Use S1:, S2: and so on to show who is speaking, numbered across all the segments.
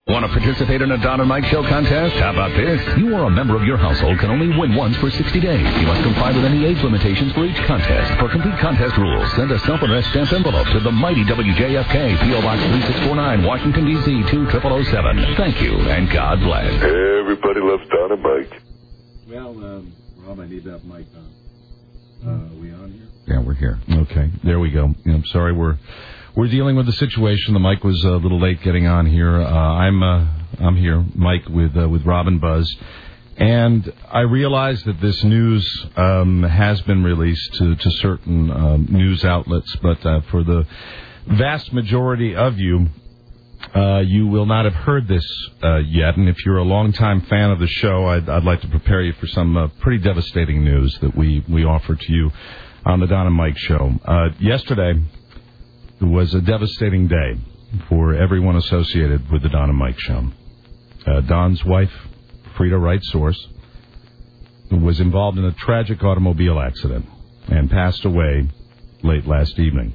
S1: Want to participate in a Don and Mike Show contest? How about this? You or a member of your household can only win once for 60 days. You must comply with any age limitations for each contest. For complete contest rules, send a self-addressed stamped envelope to the mighty WJFK, P.O. Box 3649, Washington, D.C. 20007. Thank you, and God bless.
S2: Everybody loves Don and Mike.
S3: Well, Rob, I need that mic on. Are we on here?
S4: Yeah, we're here. Okay, there we go. I'm sorry, we're dealing with the situation. The mic was a little late getting on here. I'm here, Mike, with Rob and Buzz, and I realize that this news has been released to certain news outlets, but for the vast majority of you, you will not have heard this yet. And if you're a longtime fan of the show, I'd like to prepare you for some pretty devastating news that we offer to you on the Don and Mike Show. Yesterday was a devastating day for everyone associated with the Don and Mike Show. Don's wife, Frida Wright Source, was involved in a tragic automobile accident and passed away late last evening.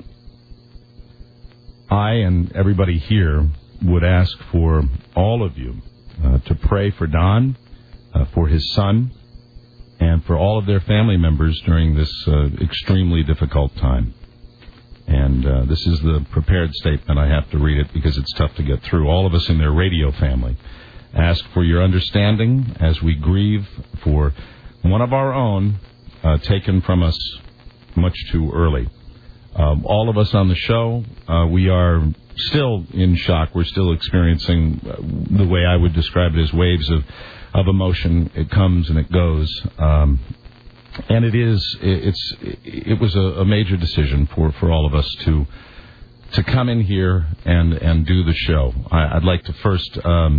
S4: I and everybody here would ask for all of you to pray for Don, for his son, and for all of their family members during this extremely difficult time. And this is the prepared statement. I have to read it because it's tough to get through. All of us in their radio family ask for your understanding as we grieve for one of our own taken from us much too early. All of us on the show, we are still in shock. We're still experiencing the way I would describe it as waves of emotion. It comes and it goes. And it was a major decision for all of us to come in here and do the show. I'd like to first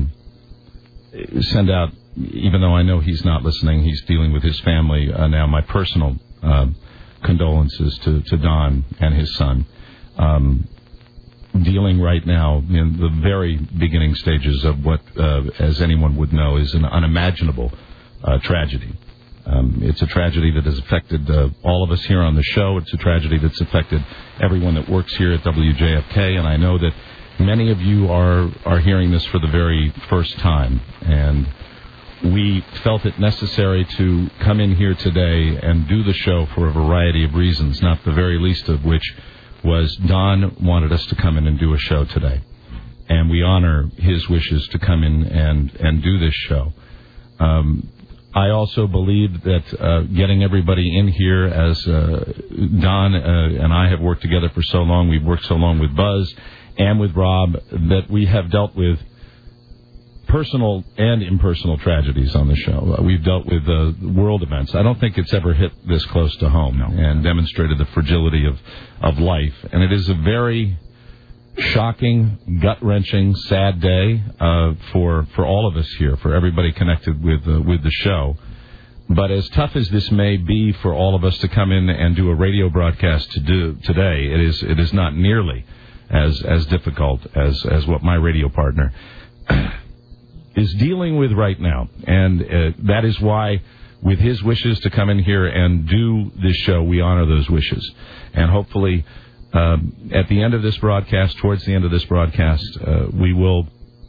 S4: send out, even though I know he's not listening, he's dealing with his family now, my personal condolences to Don and his son, dealing right now in the very beginning stages of what, as anyone would know, is an unimaginable tragedy. It's a tragedy that has affected all of us here on the show. It's a tragedy that's affected everyone that works here at WJFK, and I know that many of you are hearing this for the very first time, and we felt it necessary to come in here today and do the show for a variety of reasons, not the very least of which was Don wanted us to come in and do a show today. And we honor his wishes to come in and do this show. I also believe that getting everybody in here, as Don and I have worked together for so long, we've worked so long with Buzz and with Rob, that we have dealt with personal and impersonal tragedies on the show. We've dealt with world events. I don't think it's ever hit this close to home and demonstrated the fragility of life. And it is a very shocking, gut-wrenching, sad day for all of us here, for everybody connected with the show. But as tough as this may be for all of us to come in and do a radio broadcast to do today, it is not nearly as difficult as what my radio partner is dealing with right now. And that is why, with his wishes to come in here and do this show, we honor those wishes. And hopefully, at the end of this broadcast, towards the end of this broadcast, we will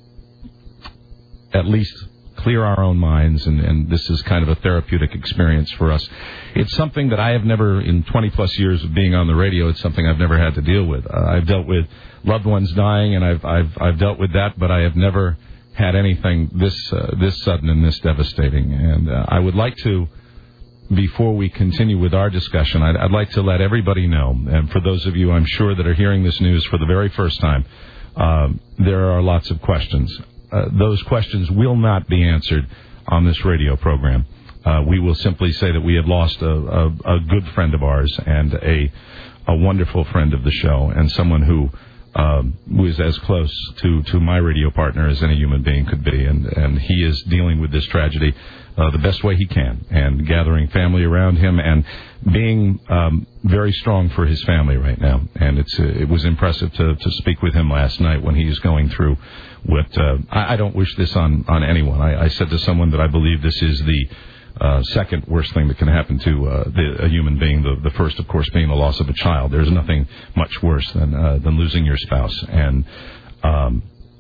S4: at least clear our own minds, and this is kind of a therapeutic experience for us. It's something that I have never, in 20-plus years of being on the radio, it's something I've never had to deal with. I've dealt with loved ones dying, and I've dealt with that, but I have never had anything this sudden and this devastating. And I would like to, before we continue with our discussion, I'd like to let everybody know, and for those of you, I'm sure, that are hearing this news for the very first time, there are lots of questions. Those questions will not be answered on this radio program. We will simply say that we have lost a good friend of ours and a wonderful friend of the show, and someone who was as close to my radio partner as any human being could be. And he is dealing with this tragedy the best way he can, and gathering family around him and being very strong for his family right now. And it was impressive to speak with him last night when he was going through what I don't wish this on anyone. I said to someone that I believe this is the second worst thing that can happen to a human being. The first, of course, being the loss of a child. There's nothing much worse than losing your spouse. And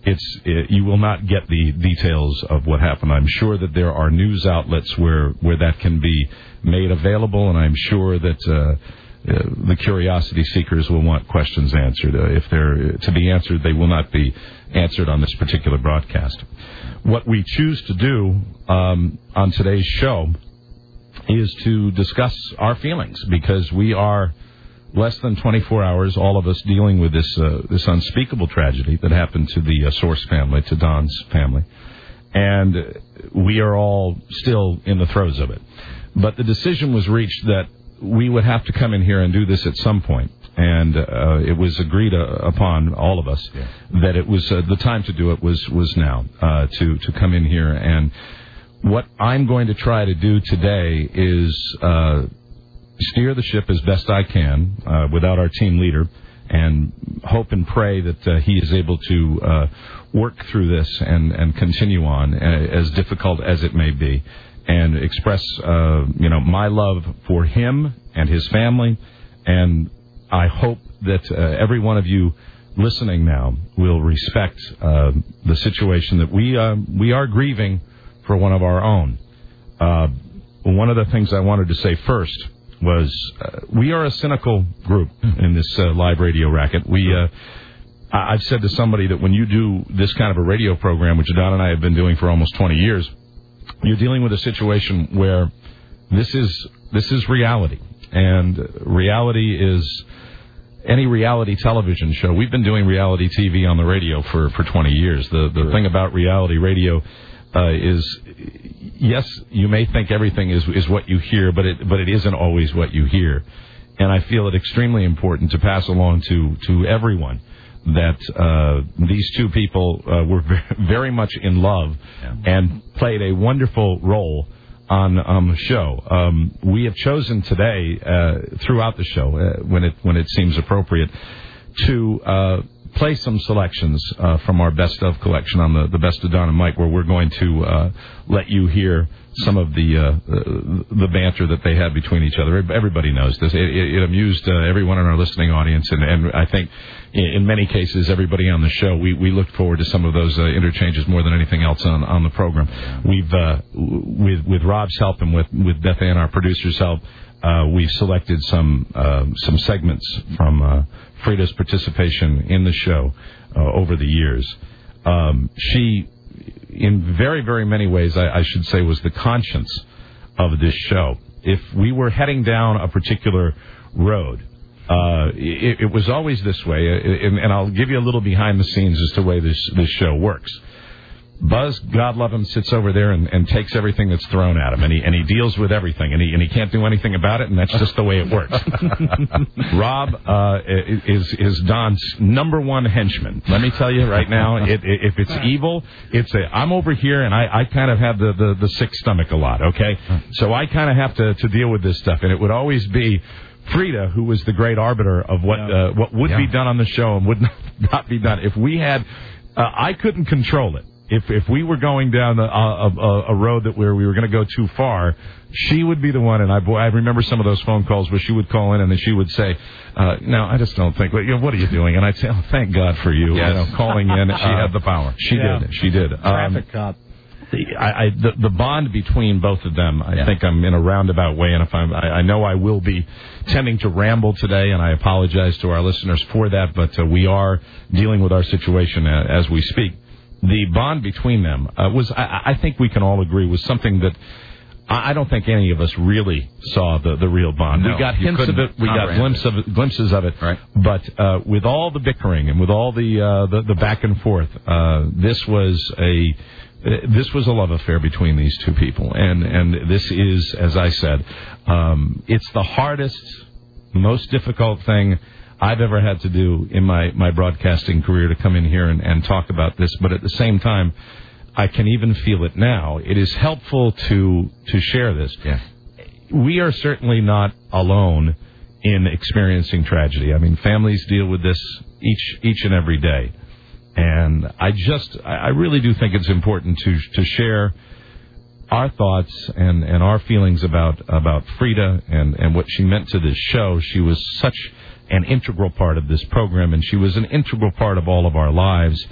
S4: you will not get the details of what happened. I'm sure that there are news outlets where that can be made available, and I'm sure that the curiosity seekers will want questions answered. If they're to be answered, they will not be answered on this particular broadcast. What we choose to do on today's show is to discuss our feelings, because we are less than 24 hours, all of us, dealing with this unspeakable tragedy that happened to the Source family, to Don's family. And we are all still in the throes of it. But the decision was reached that we would have to come in here and do this at some point. And it was agreed upon, all of us, that it was the time to do it was now, to come in here. And what I'm going to try to do today is steer the ship as best I can without our team leader, and hope and pray that he is able to work through this and continue on, as difficult as it may be, and express my love for him and his family. And I hope that every one of you listening now will respect the situation that we are grieving for one of our own. One of the things I wanted to say first was we are a cynical group in this live radio racket. I've said to somebody that when you do this kind of a radio program, which Don and I have been doing for almost 20 years, you're dealing with a situation where this is reality. And reality is any reality television show. We've been doing reality TV on the radio for 20 years. The thing about reality radio is, yes, you may think everything is what you hear, but it isn't always what you hear. And I feel it extremely important to pass along to everyone that these two people were very much in love and played a wonderful role on the show. We have chosen today, throughout the show, when it seems appropriate, to play some selections from our Best Of collection on the Best of Don and Mike, where we're going to let you hear some of the banter that they had between each other. Everybody knows this. It amused everyone in our listening audience, and I think in many cases everybody on the show, we looked forward to some of those interchanges more than anything else on the program. We've with Rob's help and with Beth Ann, our producer's help, we've selected some segments from Frida's participation in the show over the years. She, in very, very many ways, I should say, was the conscience of this show. If we were heading down a particular road, it was always this way, and I'll give you a little behind the scenes as to the way this show works. Buzz, God love him, sits over there and takes everything that's thrown at him, and he deals with everything, and he can't do anything about it, and that's just the way it works. Rob is Don's number one henchman. Let me tell you right now, if it's evil, I'm over here, and I kind of have the sick stomach a lot, okay? So I kind of have to deal with this stuff, and it would always be Frida, who was the great arbiter of what would be done on the show and would not be done. If we had, I couldn't control it. If we were going down a road where we were going to go too far, she would be the one. And I remember some of those phone calls where she would call in and then she would say, "No, I just don't think. What are you doing?" And I'd say, "Oh, thank God for you." Yes. Calling in. She had the power. She did.
S5: Traffic cop.
S4: The bond between both of them, I think I'm in a roundabout way, and if I know I will be tending to ramble today, and I apologize to our listeners for that, but we are dealing with our situation as we speak. The bond between them was, I think we can all agree, was something that I don't think any of us really saw the real bond.
S6: No,
S4: we got hints of it, we got glimpses of it,
S6: right.
S4: But with all the bickering and with all the back and forth, this was a love affair between these two people, and this is, as I said, it's the hardest, most difficult thing I've ever had to do in my broadcasting career, to come in here and talk about this. But at the same time, I can even feel it now. It is helpful to share this. Yeah. We are certainly not alone in experiencing tragedy. I mean, families deal with this each and every day. And I really do think it's important to share our thoughts and our feelings about Frida and what she meant to this show. She was such an integral part of this program, and she was an integral part of all of our lives.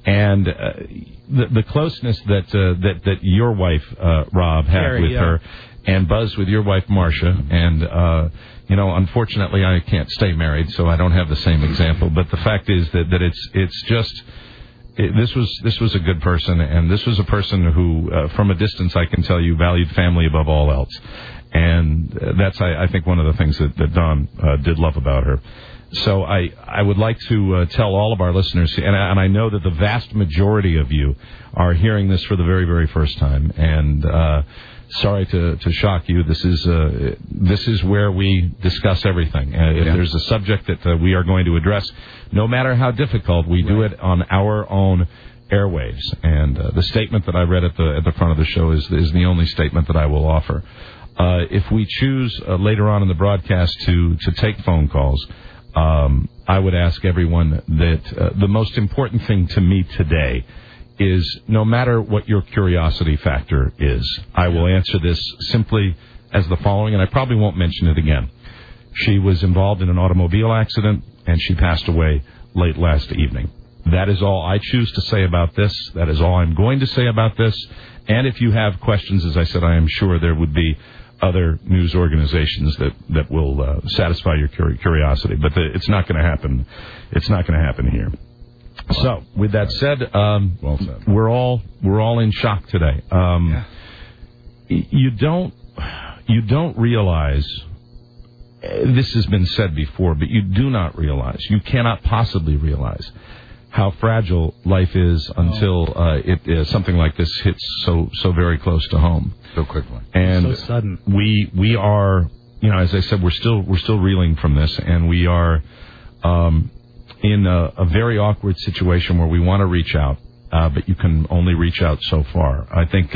S4: And the closeness that your wife, Rob, had
S5: Carrie,
S4: with her, and Buzz with your wife, Marcia, and, unfortunately I can't stay married, so I don't have the same example. But the fact is that it's just... This was a good person, and this was a person who, from a distance, I can tell you, valued family above all else. And that's, I think, one of the things that Don did love about her. So I would like to tell all of our listeners, and I know that the vast majority of you are hearing this for the very, very first time, and sorry to shock you. This is where we discuss everything. If there's a subject that we are going to address, no matter how difficult, we do it on our own airwaves. And the statement that I read at the front of the show is the only statement that I will offer. If we choose later on in the broadcast to take phone calls, I would ask everyone that the most important thing to me today is no matter what your curiosity factor is, I will answer this simply as the following, and I probably won't mention it again. She was involved in an automobile accident, and she passed away late last evening. That is all I choose to say about this. That is all I'm going to say about this. And if you have questions, as I said, I am sure there would be other news organizations that will satisfy your curiosity. But it's not going to happen. It's not going to happen here. So, with that said,
S3: well said.
S4: We're all in shock today. You don't realize. This has been said before, but you do not realize. You cannot possibly realize how fragile life is until something like this hits so very close to home
S5: so quickly
S4: and
S5: so sudden.
S4: We are, as I said, we're still reeling from this, and we are in a very awkward situation where we want to reach out, but you can only reach out so far. I think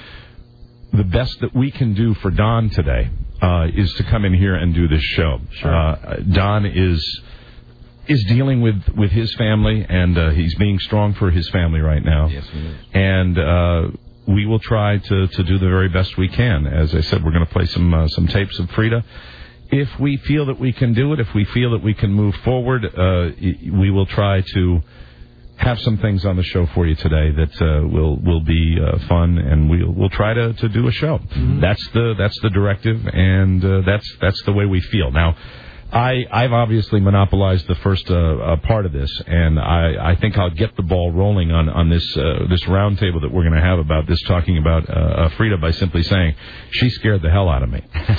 S4: the best that we can do for Don today is to come in here and do this show.
S5: Sure.
S4: Don is dealing with his family, and he's being strong for his family right now.
S5: Yes, he is.
S4: And we will try to do the very best we can. As I said, we're going to play some tapes of Frida. If we feel that we can do it, if we feel that we can move forward, we will try to have some things on the show for you today that will be fun, and we'll try to do a show. Mm-hmm. That's the directive, and that's the way we feel. Now, I've obviously monopolized the first part of this, and I think I'll get the ball rolling on this roundtable that we're going to have about this, talking about Frida, by simply saying she scared the hell out of me.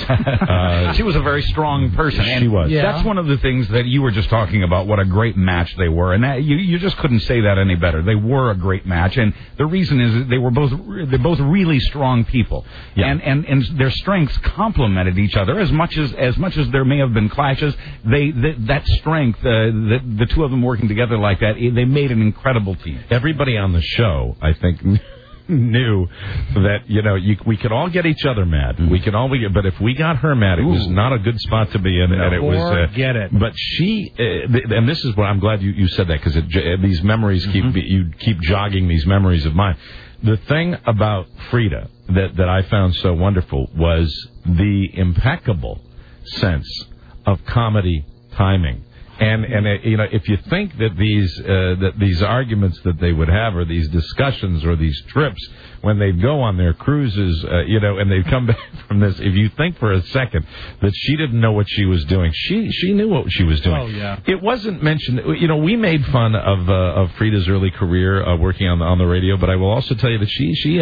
S6: She was a very strong person. And
S4: she was.
S6: That's one of the things that you were just talking about, what a great match they were. And that, you just couldn't say that any better. They were a great match. And the reason is that they're both really strong people. Yeah. And their strengths complemented each other as much as there may have been clashes. That strength, the two of them working together like that, they made an incredible team.
S4: Everybody on the show, I think, knew that we could all get each other mad. Mm-hmm. We could all but if we got her mad, it was not a good spot to be in. And it was
S5: get it.
S4: But she, and this is what I'm glad you said that, because these memories keep jogging these memories of mine. The thing about Frida that I found so wonderful was the impeccable sense of comedy timing. And if you think that these arguments that they would have, or these discussions, or these trips when they'd go on their cruises, and they'd come back from this, if you think for a second that she didn't know what she was doing, she knew what she was doing.
S5: Oh, yeah.
S4: It wasn't mentioned. We made fun of Frida's early career working on the radio, but I will also tell you that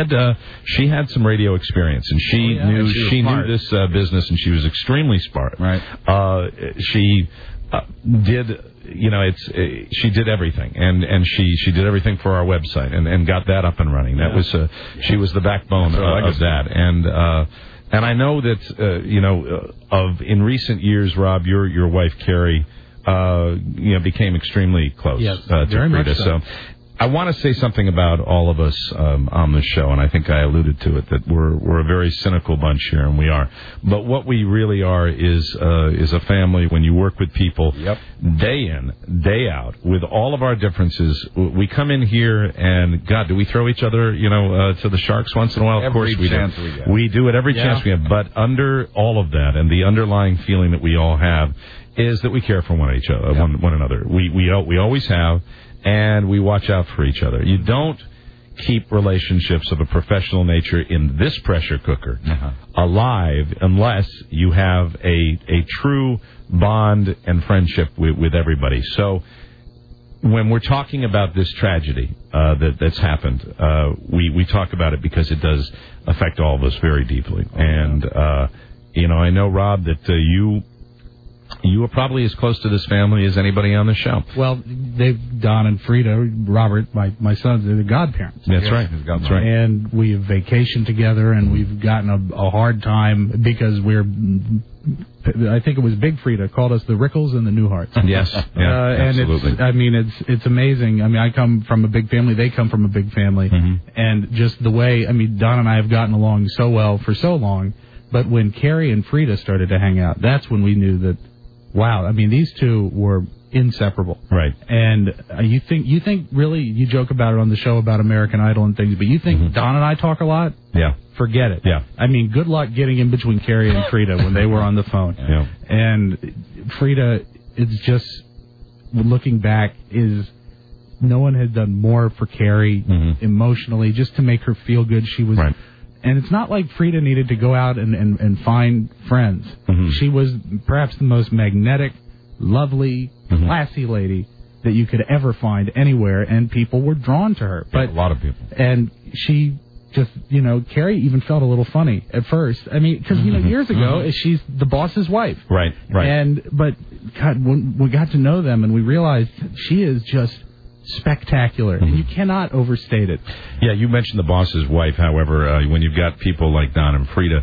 S4: she had some radio experience, and she knew this business, and she was extremely smart.
S6: Right.
S4: She did, she did everything, and she did everything for our website and got that up and running. That was she was the backbone of that, and I know that in recent years, Rob, your wife Carrie, became extremely close to Frida. So I want to say something about all of us on the show, and I think I alluded to it, that we're a very cynical bunch here, and we are. But what we really are is a family. When you work with people day in, day out, with all of our differences, we come in here, and God, do we throw each other, to the sharks once in a while? Of course we do. We do it every chance we have. But under all of that, and the underlying feeling that we all have, is that we care for one another. We always have. and we watch out for each other. You don't keep relationships of a professional nature in this pressure cooker alive unless you have a true bond and friendship with everybody. So when we're talking about this tragedy that's happened, we talk about it because it does affect all of us very deeply. And, I know, Rob, that you are probably as close to this family as anybody on the show.
S5: Well, Don and Frida, Robert, my sons, they're the godparents.
S4: That's right. That's right.
S5: And we have vacationed together, and we've gotten a hard time because I think it was Big Frida called us the Rickles and the Newharts.
S4: Yes, absolutely.
S5: And it's amazing. I mean, I come from a big family. They come from a big family. And just the way, Don and I have gotten along so well for so long. But when Carrie and Frida started to hang out, that's when we knew that, wow, these two were inseparable.
S4: Right.
S5: And you think really, you joke about it on the show about American Idol and things, but you think Don and I talk a lot?
S4: Yeah.
S5: Forget it.
S4: Yeah.
S5: Good luck getting in between Carrie and Frida when they were on the phone.
S4: Yeah.
S5: And Frida, it's just, looking back, no one had done more for Carrie emotionally, just to make her feel good. She was... Right. And it's not like Frida needed to go out and find friends. She was perhaps the most magnetic, lovely, classy lady that you could ever find anywhere, and people were drawn to her. But
S4: a lot of people.
S5: And she just, Carrie even felt a little funny at first. Because, years ago, she's the boss's wife.
S4: Right.
S5: But, God, when we got to know them and we realized she is just spectacular, and you cannot overstate it.
S4: Yeah, you mentioned the boss's wife. However, when you've got people like Don and Frida,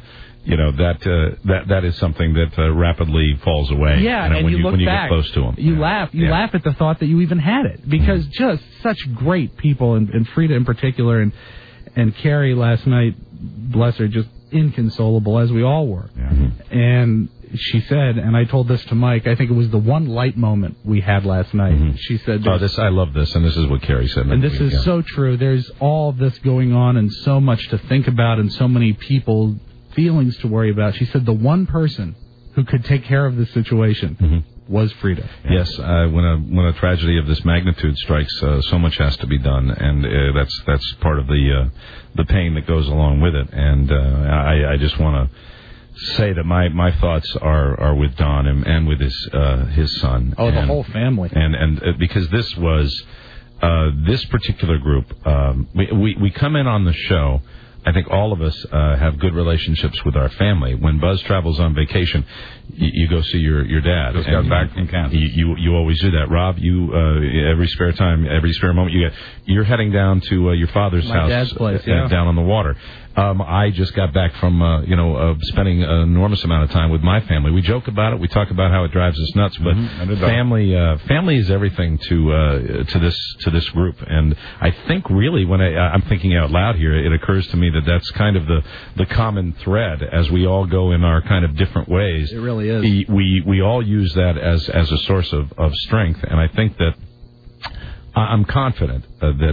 S4: that is something that rapidly falls away.
S5: Yeah, and
S4: when you
S5: look
S4: get
S5: back,
S4: close to them,
S5: you laugh at the thought that you even had it, because just such great people, and Frida in particular, and Carrie last night, bless her, just inconsolable, as we all were. And she said, and I told this to Mike, I think it was the one light moment we had last night. She said,
S4: I love this, and this is what Carrie said.
S5: And this is so true. There's all this going on and so much to think about and so many people, feelings to worry about. She said the one person who could take care of this situation was Frida.
S4: Yes, when a tragedy of this magnitude strikes, so much has to be done, and that's part of the pain that goes along with it. And I just want to say that my thoughts are with Don and with his son.
S5: Oh, the whole family.
S4: And because this was this particular group, we come in on the show. I think all of us have good relationships with our family. When Buzz travels on vacation, you go see your dad.
S6: Just got back from Kansas.
S4: You always do that, Rob. You every spare moment you're heading down to your father's house,
S5: dad's place,
S4: down on the water. I just got back from spending an enormous amount of time with my family. We joke about it. We talk about how it drives us nuts, but family is everything to this group. And I think really when I'm thinking out loud here, it occurs to me that that's kind of the common thread as we all go in our kind of different ways.
S5: It really is.
S4: We all use that as a source of strength, and I think that I'm confident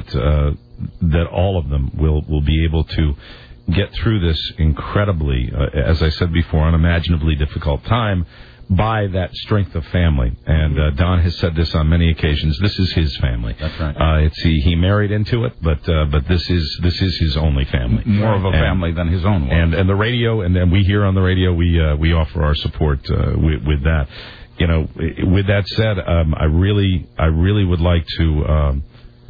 S4: that all of them will be able to get through this incredibly, as I said before, unimaginably difficult time by that strength of family. And Don has said this on many occasions. This is his family.
S6: That's right.
S4: He married into it, but this is his only family.
S6: More of a family than his own was.
S4: And the radio, and we here on the radio, we offer our support with that. With that said, I really would like to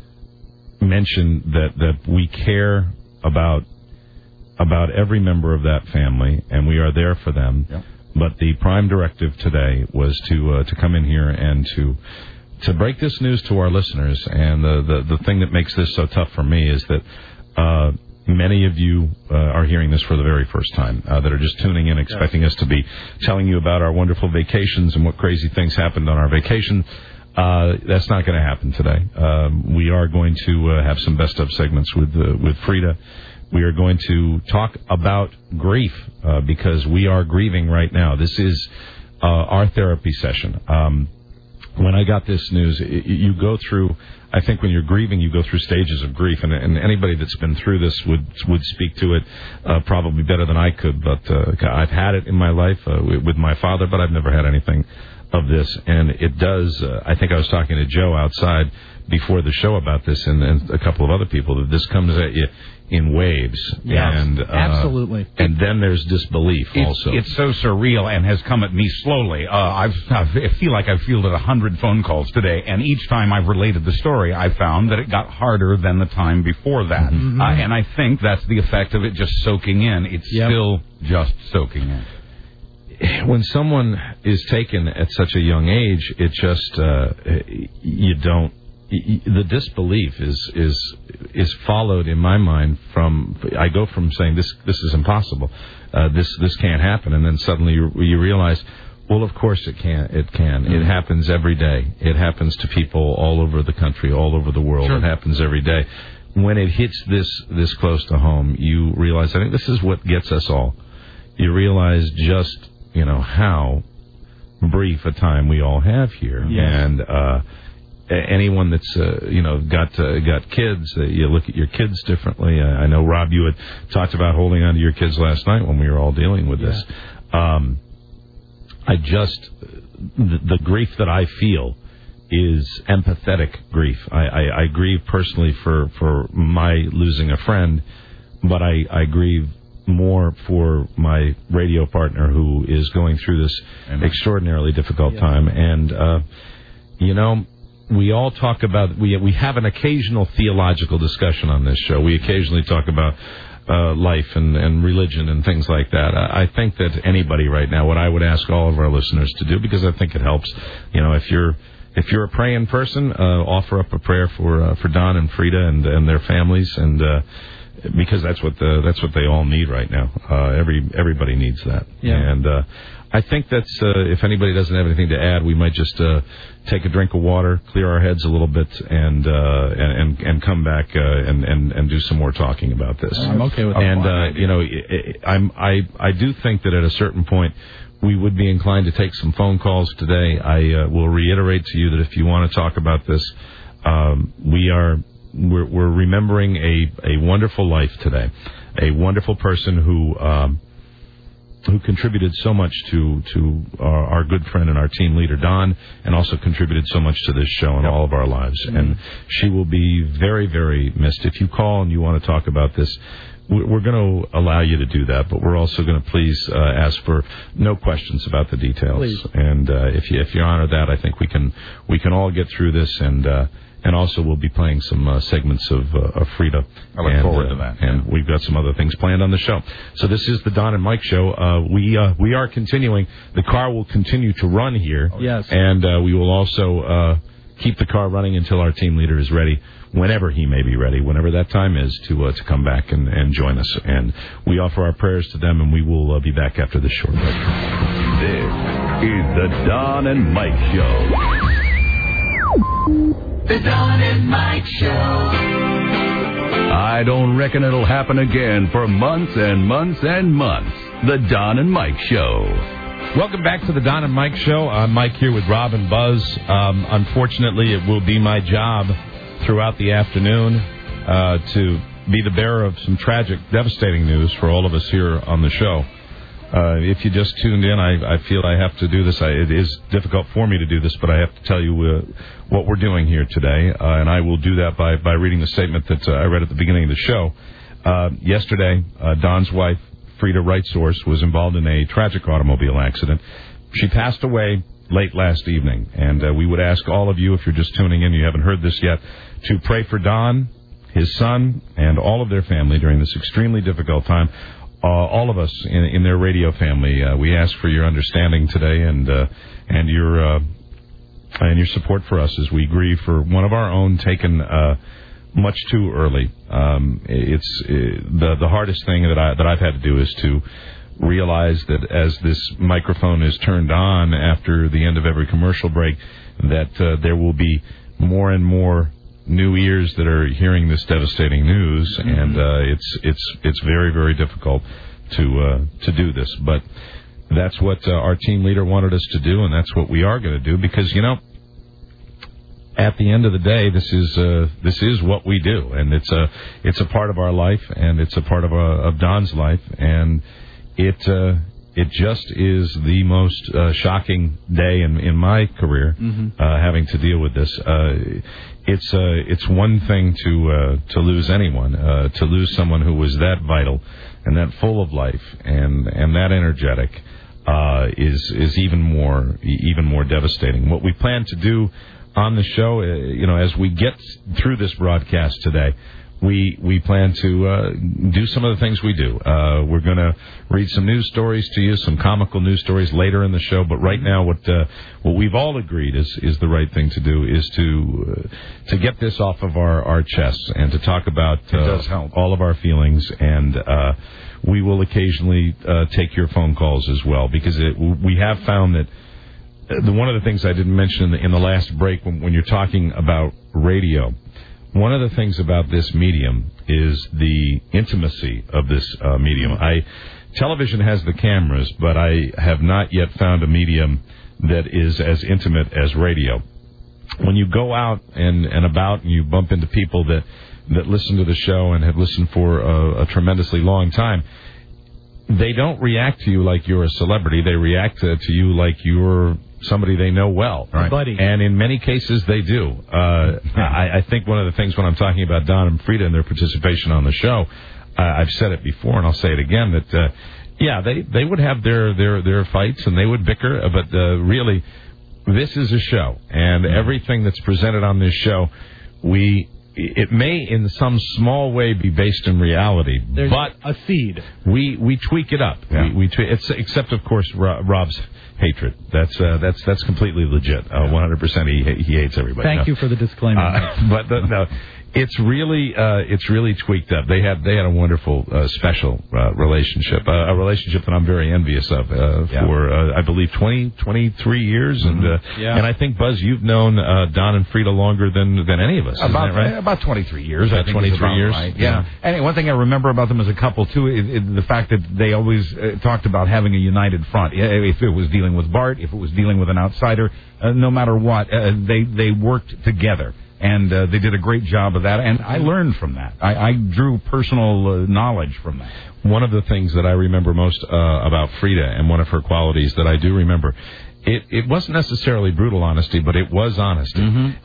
S4: mention that we care about every member of that family, and we are there for them.
S6: Yep.
S4: But the prime directive today was to come in here and to break this news to our listeners. And the thing that makes this so tough for me is that many of you are hearing this for the very first time, that are just tuning in, expecting us to be telling you about our wonderful vacations and what crazy things happened on our vacation. That's not going to happen today. We are going to have some best of segments with Frida. We are going to talk about grief because we are grieving right now. This is our therapy session. When I got this news, you go through, I think when you're grieving, you go through stages of grief, and anybody that's been through this would speak to it probably better than I could. But I've had it in my life with my father, but I've never had anything of this, and it does. I think I was talking to Joe outside before the show about this, and a couple of other people, that this comes at you in waves.
S5: Yes,
S4: and,
S5: absolutely.
S4: And then there's disbelief also.
S6: It's so surreal and has come at me slowly. I feel like I've fielded 100 phone calls today, and each time I've related the story, I found that it got harder than the time before that.
S4: Mm-hmm.
S6: And I think that's the effect of it just soaking in. It's still just soaking in.
S4: When someone is taken at such a young age, it just the disbelief is followed in my mind from. I go from saying this is impossible, this can't happen, and then suddenly you realize, well, of course it can. It can. Mm-hmm. It happens every day. It happens to people all over the country, all over the world. Sure. It happens every day. When it hits this close to home, you realize. I think this is what gets us all. You realize just how brief a time we all have here, and anyone that's got kids, you look at your kids differently. I know, Rob, you had talked about holding on to your kids last night when we were all dealing with this. The grief that I feel is empathetic grief. I grieve personally for my losing a friend, but I grieve more for my radio partner who is going through this extraordinarily difficult time. And, we all talk about, we have an occasional theological discussion on this show. We occasionally talk about life and religion and things like that. I think that anybody right now, what I would ask all of our listeners to do, because I think it helps, if you're a praying person, offer up a prayer for Don and Frida and their families, and because that's what they all need right now. Everybody needs that. Yeah. And I think that's if anybody doesn't have anything to add, we might just take a drink of water, clear our heads a little bit, and come back and do some more talking about this.
S5: I'm okay with that.
S4: And I do think that at a certain point we would be inclined to take some phone calls today. I will reiterate to you that if you want to talk about this, we're remembering a wonderful life today, a wonderful person who contributed so much to our good friend and our team leader, Don, and also contributed so much to this show and all of our lives. Mm-hmm. And she will be very, very missed. If you call and you want to talk about this, we're going to allow you to do that, but we're also going to please ask for no questions about the details. Please. And if you honor that, I think we can all get through this, and also we'll be playing some segments of Frida.
S6: I look forward to that.
S4: And we've got some other things planned on the show. So this is the Don and Mike Show. We are continuing. The car will continue to run here.
S5: Yes.
S4: And we will also keep the car running until our team leader is ready, whenever he may be ready, whenever that time is, to come back and join us. And we offer our prayers to them, and we will be back after this short break.
S1: This is the Don and Mike Show.
S7: The Don and Mike Show.
S1: I don't reckon it'll happen again for months and months and months. The Don and Mike Show.
S4: Welcome back to the Don and Mike Show. I'm Mike here with Rob and Buzz. Unfortunately, it will be my job throughout the afternoon to be the bearer of some tragic, devastating news for all of us here on the show. If you just tuned in, I feel I have to do this. It is difficult for me to do this, but I have to tell you what we're doing here today. And I will do that by reading the statement that I read at the beginning of the show. Yesterday, Don's wife, Frida Wright-Source, was involved in a tragic automobile accident. She passed away late last evening. And we would ask all of you, if you're just tuning in, you haven't heard this yet, to pray for Don, his son, and all of their family during this extremely difficult time. All of us in their radio family, we ask for your understanding today and your support for us as we grieve for one of our own taken much too early. It's the hardest thing that I've had to do is to realize that as this microphone is turned on after the end of every commercial break, that there will be more and more new ears that are hearing this devastating news, and it's very, very difficult to do this. But that's what our team leader wanted us to do, and that's what we are going to do, because at the end of the day, this is what we do, and it's a part of our life, and it's a part of Don's life, and it it just is the most shocking day in my career, having to deal with this. It's one thing to lose anyone, to lose someone who was that vital and that full of life and that energetic is even more devastating. What we plan to do on the show, as we get through this broadcast today, we plan to do some of the things we do. We're going to read some news stories to you, some comical news stories later in the show. But right now, what we've all agreed is the right thing to do is to get this off of our chests and to talk about all of our feelings. And we will occasionally take your phone calls as well, because we have found that one of the things I didn't mention in the last break when you're talking about radio. One of the things about this medium is the intimacy of this medium. Television has the cameras, but I have not yet found a medium that is as intimate as radio. When you go out and about and you bump into people that listen to the show and have listened for a tremendously long time, they don't react to you like you're a celebrity. They react to you like you're somebody they know well.
S5: Right. Buddy.
S4: And in many cases, they do. I think one of the things when I'm talking about Don and Frida and their participation on the show, I've said it before and I'll say it again, that, they would have their fights and they would bicker, but really, this is a show. And everything that's presented on this show, it may in some small way be based in reality.
S5: There's
S4: but
S5: a seed.
S4: We tweak it up.
S6: Yeah.
S4: Except of course Rob's hatred. That's completely legit. 100%. He hates everybody.
S5: Thank you for the disclaimer.
S4: No. It's really tweaked up. They had a wonderful special relationship, a relationship that I'm very envious of for I believe 23 years, and I think Buzz, you've known Don and Frida longer than any of us.
S6: About 23 years.
S4: About 23 years.
S6: Right. Yeah. And one thing I remember about them as a couple too is the fact that they always talked about having a united front. If it was dealing with Bart, if it was dealing with an outsider, no matter what, they worked together. And they did a great job of that, and I learned from that. I drew personal knowledge from that.
S4: One of the things that I remember most about Frida, and one of her qualities that I do remember, it wasn't necessarily brutal honesty, but it was honesty.
S6: Mm-hmm.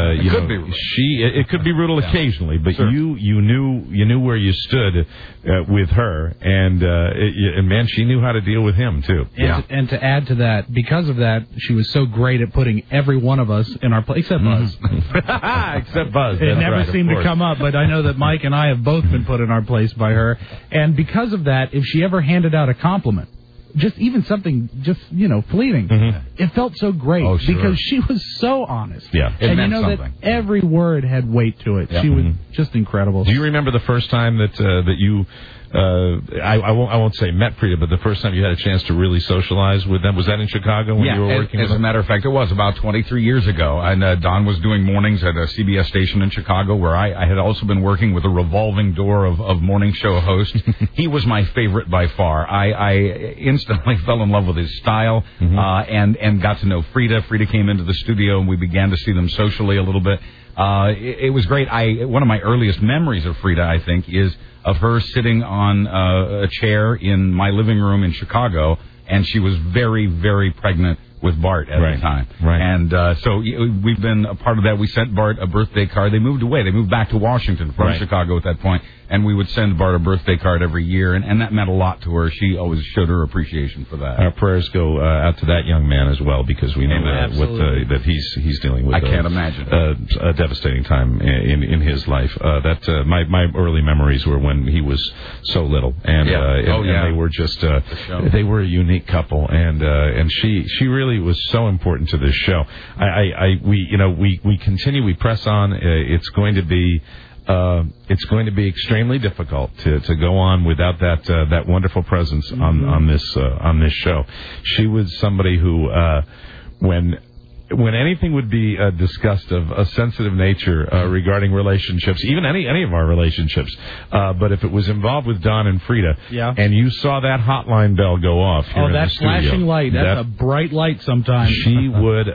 S4: It could be brutal occasionally, but sure. you knew where you stood with her, and man, she knew how to deal with him too.
S5: And to add to that, because of that, she was so great at putting every one of us in our place, except Buzz.
S4: Except Buzz.
S5: It never seemed to come up, but I know that Mike and I have both been put in our place by her. And because of that, if she ever handed out a compliment, just even something, fleeting, it felt so great because she was so honest.
S4: Yeah,
S5: and you know something. That every word had weight to it. Yeah. She was just incredible.
S4: Do you remember the first time that you? I won't say met Frida, but the first time you had a chance to really socialize with them, was that in Chicago when you were working with them?
S6: As a matter of fact, it was about 23 years ago. And Don was doing mornings at a CBS station in Chicago, where I had also been working with a revolving door of morning show hosts. He was my favorite by far. I instantly fell in love with his style and got to know Frida. Frida came into the studio, and we began to see them socially a little bit. It was great. One of my earliest memories of Frida, I think, is of her sitting on a chair in my living room in Chicago, and she was very, very pregnant with Bart at the time.
S4: Right.
S6: And so we've been a part of that. We sent Bart a birthday card. They moved away. They moved back to Washington from Chicago at that point, and we would send Bart a birthday card every year, and that meant a lot to her. She always showed her appreciation for that.
S4: Our prayers go out to that young man as well, because we know that he's dealing with.
S6: I can't imagine
S4: a devastating time in his life. My early memories were when he was so little, and they were just they were a unique couple, and she really was so important to this show. We continue, we press on. It's going to be extremely difficult to go on without that wonderful presence on this show. She was somebody who when when anything would be discussed of a sensitive nature regarding relationships, even any of our relationships, but if it was involved with Don and Frida, and you saw that hotline bell go off here in the studio,
S5: flashing light, that's a bright light sometimes.
S4: She would,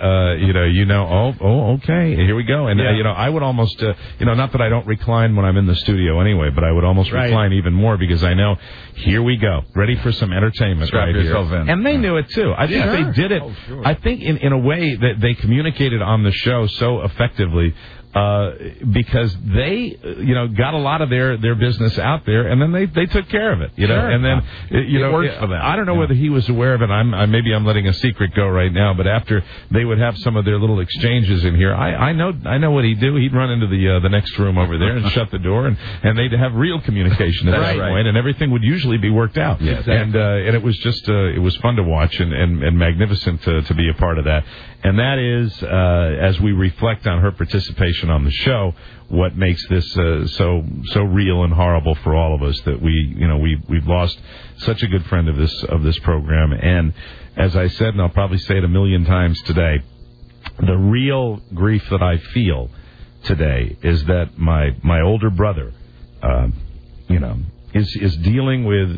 S4: okay, here we go. And, I would almost, not that I don't recline when I'm in the studio anyway, but I would almost recline even more because I know, here we go, ready for some entertainment.
S6: Strap yourself in.
S4: And they knew it, too. I think they did it. I think in a way that they communicated on the show so effectively because they, got a lot of their business out there, and then they took care of it, and then,
S6: it worked for them.
S4: I don't know whether he was aware of it. Maybe I'm letting a secret go right now, but after they would have some of their little exchanges in here, I know what he'd do. He'd run into the next room over there and shut the door, and they'd have real communication at that point, and everything would usually be worked out.
S6: Yes.
S4: And it was just, it was fun to watch and magnificent to be a part of that. And that is, as we reflect on her participation on the show, what makes this so real and horrible for all of us that we've lost such a good friend of this program. And as I said, and I'll probably say it a million times today, the real grief that I feel today is that my older brother, is dealing with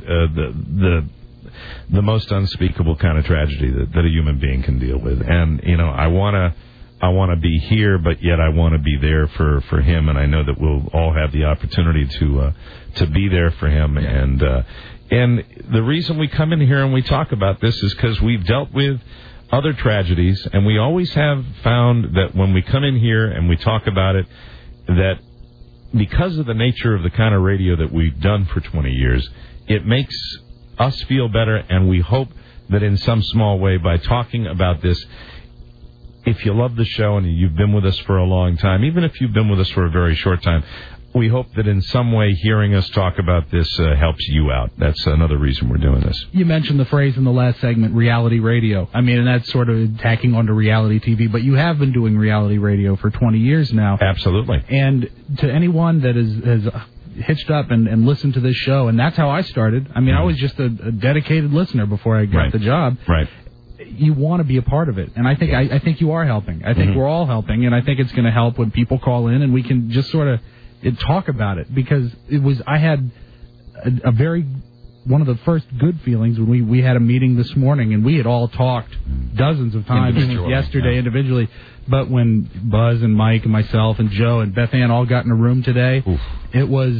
S4: the most unspeakable kind of tragedy that a human being can deal with. And, I want to be here, but yet I want to be there for him. And I know that we'll all have the opportunity to be there for him. And the reason we come in here and we talk about this is because we've dealt with other tragedies, and we always have found that when we come in here and we talk about it, that because of the nature of the kind of radio that we've done for 20 years, it makes us feel better, and we hope that in some small way by talking about this, if you love the show and you've been with us for a long time, even if you've been with us for a very short time, we hope that in some way hearing us talk about this helps you out. That's another reason we're doing this.
S5: You mentioned the phrase in the last segment, reality radio. I mean, and that's sort of tacking onto reality TV, but you have been doing reality radio for 20 years now.
S4: Absolutely.
S5: And to anyone that has hitched up and listened to this show, and that's how I started. I mean, I was just a dedicated listener before I got the job.
S4: Right.
S5: You want to be a part of it, and I think you are helping. I think we're all helping, and I think it's going to help when people call in and we can just sort of talk about it, because I had a very one of the first good feelings when we had a meeting this morning, and we had all talked dozens of times yesterday individually, but when Buzz and Mike and myself and Joe and Beth Ann all got in a room today, it was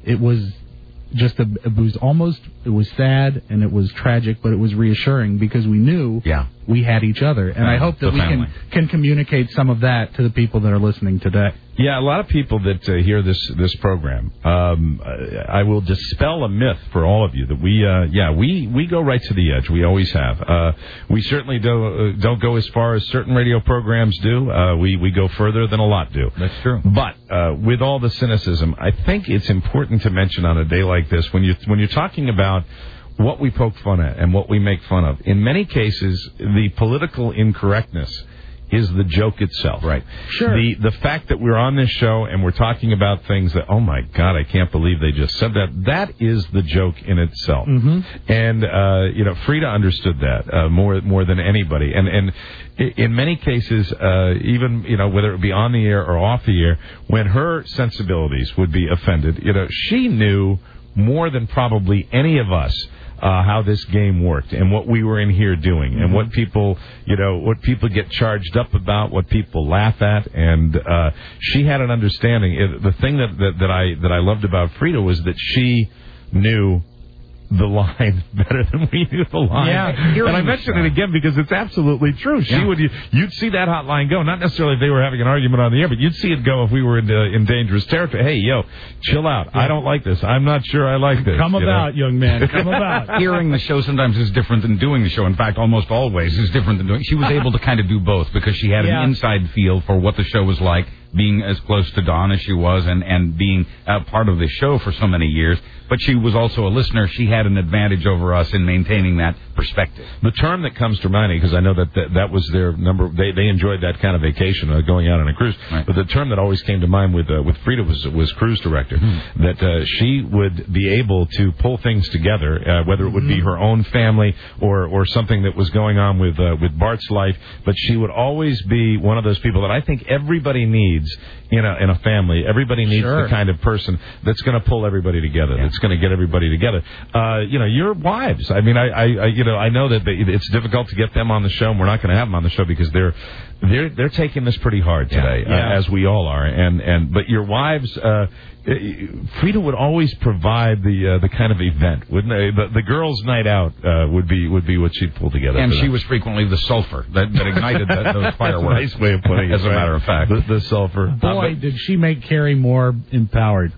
S5: just it was sad and it was tragic, but it was reassuring because we knew we had each other, and I hope that we can communicate some of that to the people that are listening today.
S4: Yeah, a lot of people that hear this program, I will dispel a myth for all of you that we go right to the edge. We always have. We certainly don't go as far as certain radio programs do. We go further than a lot do.
S6: That's true.
S4: But with all the cynicism, I think it's important to mention on a day like this, when you're talking about what we poke fun at and what we make fun of, in many cases, the political incorrectness is the joke itself.
S6: Right.
S4: Sure. The fact that we're on this show and we're talking about things that, oh my God, I can't believe they just said that. That is the joke in itself. Mm-hmm. And Frida understood that more than anybody. And in many cases, even whether it be on the air or off the air, when her sensibilities would be offended, she knew more than probably any of us how this game worked and what we were in here doing and what people get charged up about, what people laugh at, and she had an understanding. The thing that I loved about Frida was that she knew the line better than we knew the line.
S6: Yeah,
S4: and I mention it again because it's absolutely true. You'd see that hotline go, not necessarily if they were having an argument on the air, but you'd see it go if we were in dangerous territory. Hey, chill out. Yeah. I don't like this. I'm not sure I like this.
S5: Come about, young man. Come about.
S6: Hearing the show sometimes is different than doing the show. In fact, almost always is different than doing. She was able to kind of do both because she had an inside feel for what the show was like, being as close to Don as she was and being part of the show for so many years. But she was also a listener. She had an advantage over us in maintaining that perspective.
S4: The term that comes to mind, because I know that was their number. They enjoyed that kind of vacation, going out on a cruise. Right. But the term that always came to mind with Frida was cruise director. That she would be able to pull things together, whether it would be her own family or something that was going on with Bart's life. But she would always be one of those people that I think everybody needs in a family. Everybody needs the kind of person that's going to pull everybody together. That's going to get everybody together. Your wives. I mean, I know that it's difficult to get them on the show, and we're not going to have them on the show because they're taking this pretty hard today, as we all are. But your wives, Frida would always provide the kind of event, wouldn't they? The girls' night out would be what she'd pull together.
S6: And she was frequently the sulfur that ignited those fireworks.
S4: Nice way of putting it.
S6: As a matter of fact,
S4: the sulfur.
S5: Boy, did she make Carrie more empowered.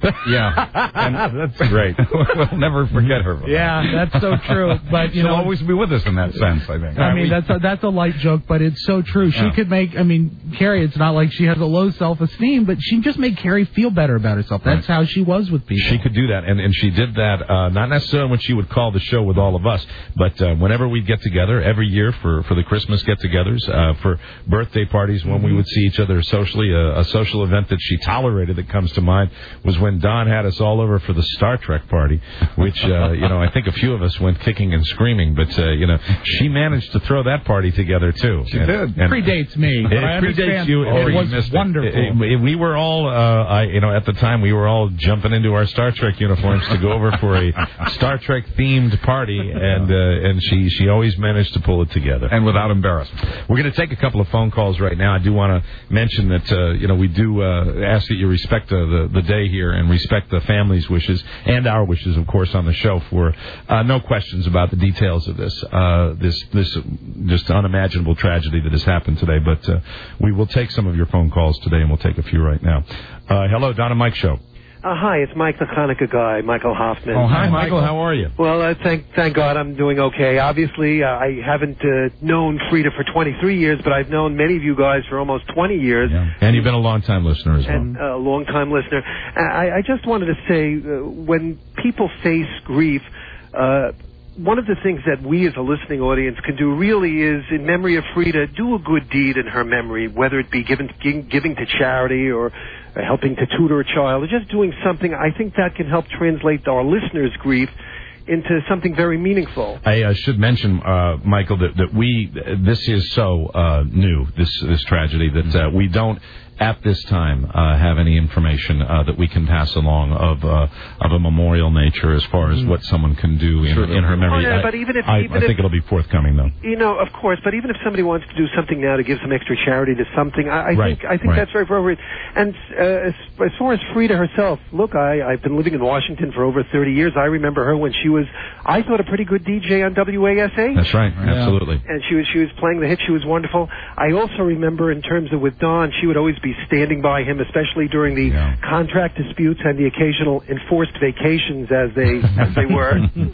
S6: And
S4: that's great.
S6: We'll never forget her.
S5: Yeah, that's so true. But
S6: she'll always be with us in that sense, I think.
S5: I mean, that's a light joke, but it's so true. She could make. I mean, Carrie. It's not like she has a low self-esteem, but she just made Carrie feel better about herself. That's how she was with people.
S4: She could do that, and she did that. Not necessarily when she would call the show with all of us, but whenever we'd get together every year for the Christmas get-togethers, for birthday parties, when we would see each other socially. A social event that she tolerated that comes to mind was when Don had us all over for the Star Trek party, which I think a few of us went kicking and screaming, but she managed to throw that party together too.
S6: She did.
S5: And predates me.
S4: It predates you.
S5: It was wonderful.
S4: We were all, at the time, we were all jumping into our Star Trek uniforms to go over for a Star Trek themed party, and she always managed to pull it together,
S6: and without embarrassment.
S4: We're going to take a couple of phone calls right now. I do want to mention that we do ask that you respect the day here and respect the family's wishes and our wishes, of course, on the show. For no questions about the details of this just unimaginable tragedy that has happened today. But we will take some of your phone calls today, and we'll take a few right now. Hello, Don and Mike Show.
S8: Hi, it's Mike the Hanukkah guy, Michael Hoffman.
S4: Oh, hi, Michael. How are you?
S8: Well, thank God I'm doing okay. Obviously, I haven't known Frida for 23 years, but I've known many of you guys for almost 20 years.
S4: Yeah. And you've been a long-time listener as well.
S8: And a long-time listener. I just wanted to say, when people face grief, one of the things that we as a listening audience can do really is, in memory of Frida, do a good deed in her memory, whether it be giving to charity or helping to tutor a child, or just doing something. I think that can help translate our listeners' grief into something very meaningful.
S4: I should mention, Michael, that this is so new, this tragedy, that we don't at this time have any information that we can pass along of a memorial nature as far as what someone can do in her memory.
S8: Oh, yeah, but even if,
S4: I think it'll be forthcoming, though.
S8: Of course, but even if somebody wants to do something now to give some extra charity to something, I think that's very appropriate. And as far as Frida herself, look, I've been living in Washington for over 30 years. I remember her when she was, I thought, a pretty good DJ on WASA.
S4: That's right, absolutely.
S8: And she was playing the hit. She was wonderful. I also remember, in terms of with Don, she would always be standing by him, especially during the contract disputes and the occasional enforced vacations, as they were.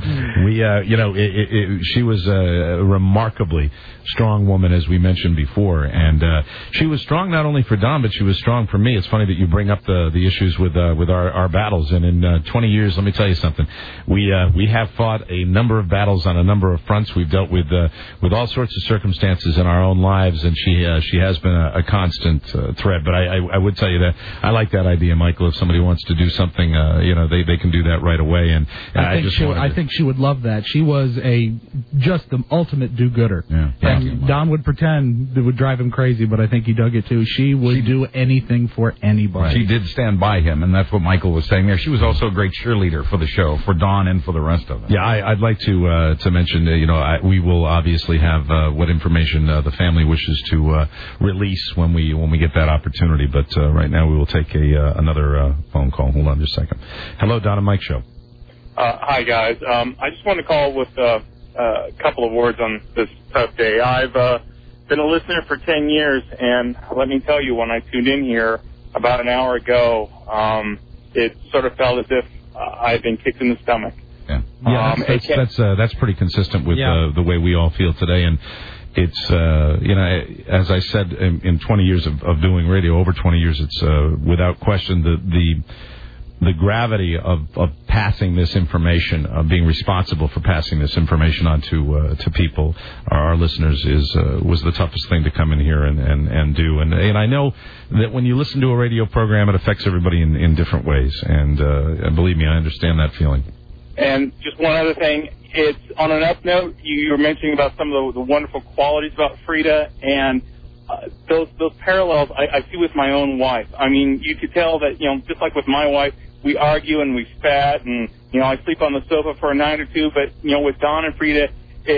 S4: She was a remarkably strong woman, as we mentioned before, and she was strong not only for Don, but she was strong for me. It's funny that you bring up the issues with our battles, and in 20 years, let me tell you something. We have fought a number of battles on a number of fronts. We've dealt with all sorts of circumstances in our own lives, and she has been a constant thread. But I would tell you that I like that idea, Michael. If somebody wants to do something, they can do that right away. And I
S5: think she would love that. She was just the ultimate do-gooder.
S4: Yeah.
S5: And Don would pretend it would drive him crazy, but I think he dug it too. She would do anything for anybody.
S6: She did stand by him, and that's what Michael was saying there. She was also a great cheerleader for the show, for Don and for the rest of them.
S4: Yeah, I'd like to mention, we will obviously have what information the family wishes to release when we get that opportunity. But right now we will take another phone call. Hold on just a second. Hello, Don and Mike Show.
S9: Hi, guys. I just want to call with a couple of words on this tough day. I've been a listener for 10 years, and let me tell you, when I tuned in here about an hour ago, it sort of felt as if I had been kicked in the stomach.
S4: That's pretty consistent with the way we all feel today. And it's, as I said, in 20 years of doing radio, over 20 years, it's without question the gravity of passing this information, of being responsible for passing this information on to people, our listeners, was the toughest thing to come in here and do. And I know that when you listen to a radio program, it affects everybody in different ways. And believe me, I understand that feeling.
S9: And just one other thing, it's on an up note, you were mentioning about some of the wonderful qualities about Frida, and those parallels I see with my own wife. I mean, you could tell that, just like with my wife, we argue and we spat, and, I sleep on the sofa for a night or two, but, with Don and Frida,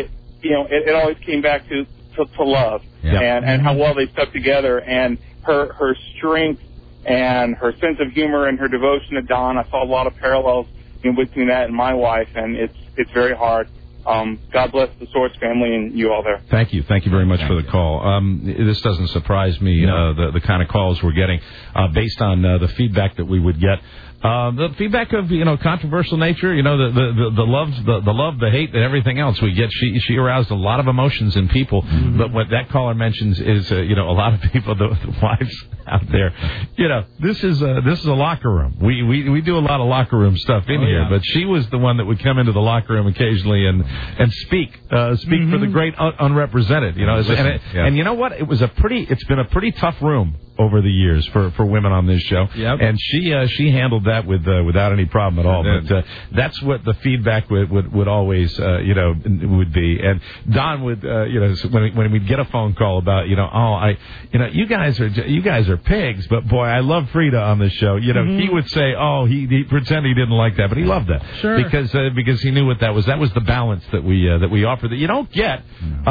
S9: it always came back to love, and how well they stuck together, and her strength and her sense of humor and her devotion to Don. I saw a lot of parallels between that and my wife, and it's very hard. God bless the Source family and you all there.
S4: Thank you very much for the call. This doesn't surprise me, the kind of calls we're getting based on the feedback that we would get. The feedback of controversial nature, the love, the hate, and everything else we get. She aroused a lot of emotions in people. Mm-hmm. But what that caller mentions is a lot of people, the wives out there. This is a locker room. We do a lot of locker room stuff in here. Yeah. But she was the one that would come into the locker room occasionally and speak mm-hmm. for the great unrepresented. And you know what? It's been a pretty tough room over the years for women on this show. Yep. And she handled that without any problem at all. But that's what the feedback would always would be. And Don would when we'd get a phone call about you guys are pigs, but boy, I love Frida on this show. Mm-hmm. He would say, he pretend he didn't like that, but he loved that. Sure. Because he knew what that was. That was the balance that we offer that you don't get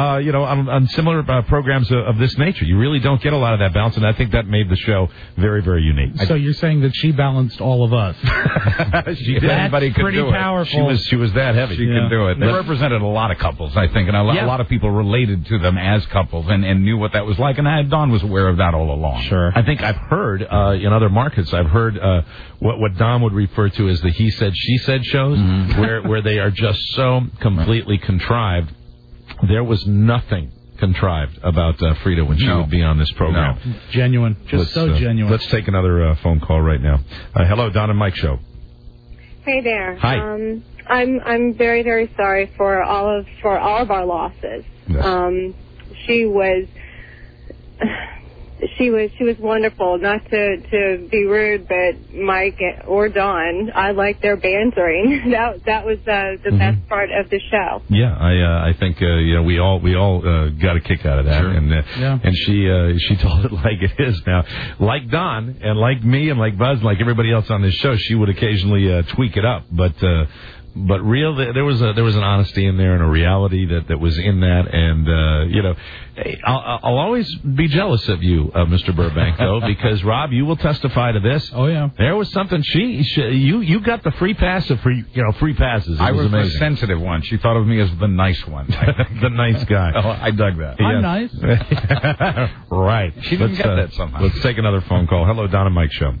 S4: on similar programs of this nature. You really don't get a lot of that balance, and I think that made the show very, very unique.
S5: So you're saying that she balanced all of us?
S6: Anybody could
S5: pretty
S6: do
S5: powerful.
S4: She was that heavy.
S6: She could do it. They represented a lot of couples, I think, and a lot of people related to them as couples and knew what that was like. And Don was aware of that all along.
S4: Sure. I think I've heard in other markets, I've heard what Don would refer to as the he said, she said shows, mm-hmm. where they are just so completely contrived. There was nothing contrived about Frida when she would be on this program.
S5: No. Genuine. Genuine.
S4: Let's take another phone call right now. Hello, Don and Mike Show.
S10: Hey there.
S4: Hi.
S10: I'm very, very sorry for all of our losses. Yes. She was wonderful. Not to be rude, but Mike or Don, I like their bantering. That was the mm-hmm. best part of the show.
S4: Yeah, I think we all got a kick out of that, sure. And she told it like it is. Now, like Don and like me and like Buzz and like everybody else on this show, she would occasionally tweak it up, but there was an honesty in there and a reality that was in that, and I'll always be jealous of you, Mr. Burbank, though, because Rob, you will testify to this.
S5: Oh yeah,
S4: there was something you got the free pass of free passes.
S6: I was the sensitive one. She thought of me as the nice one,
S4: the nice guy.
S6: Oh, I dug that.
S5: I'm nice.
S4: Right.
S6: She didn't get that somehow.
S4: Let's take another phone call. Hello, Don and Mike Show.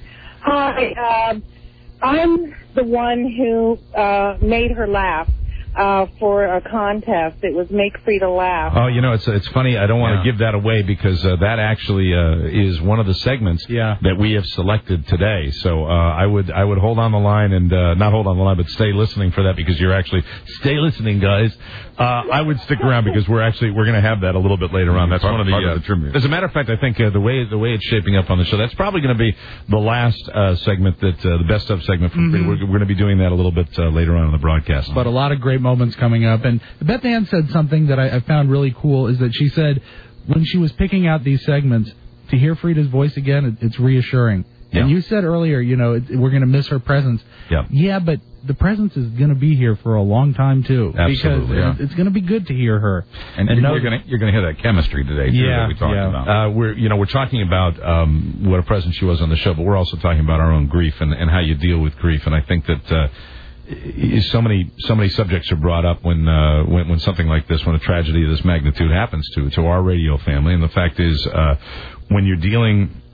S11: Hi. I'm the one who made her laugh for a contest. It was Make Frida Laugh.
S4: Oh, it's funny. I don't want to give that away because that actually is one of the segments that we have selected today. So I would hold on the line and not hold on the line, but stay listening for that because you're actually stay listening, guys. I would stick around because we're going to have that a little bit later on. That's one of the tribute. As a matter of fact, I think the way it's shaping up on the show, that's probably going to be the last segment that the best of segment from Frida. We're going to be doing that a little bit later on in the broadcast.
S5: But a lot of great moments coming up. And Beth Ann said something that I found really cool is that she said when she was picking out these segments, to hear Frida's voice again, it's reassuring. Yeah. And you said earlier, we're going to miss her presence.
S4: Yeah.
S5: Yeah, but the presence is going to be here for a long time, too.
S4: Absolutely.
S5: Because it's going to be good to hear her.
S6: And you're going to hear that chemistry today, too, that we talked about.
S4: We're talking about what a presence she was on the show, but we're also talking about our own grief and how you deal with grief. And I think that so many subjects are brought up when something like this, when a tragedy of this magnitude happens to our radio family. And the fact is, when you're dealing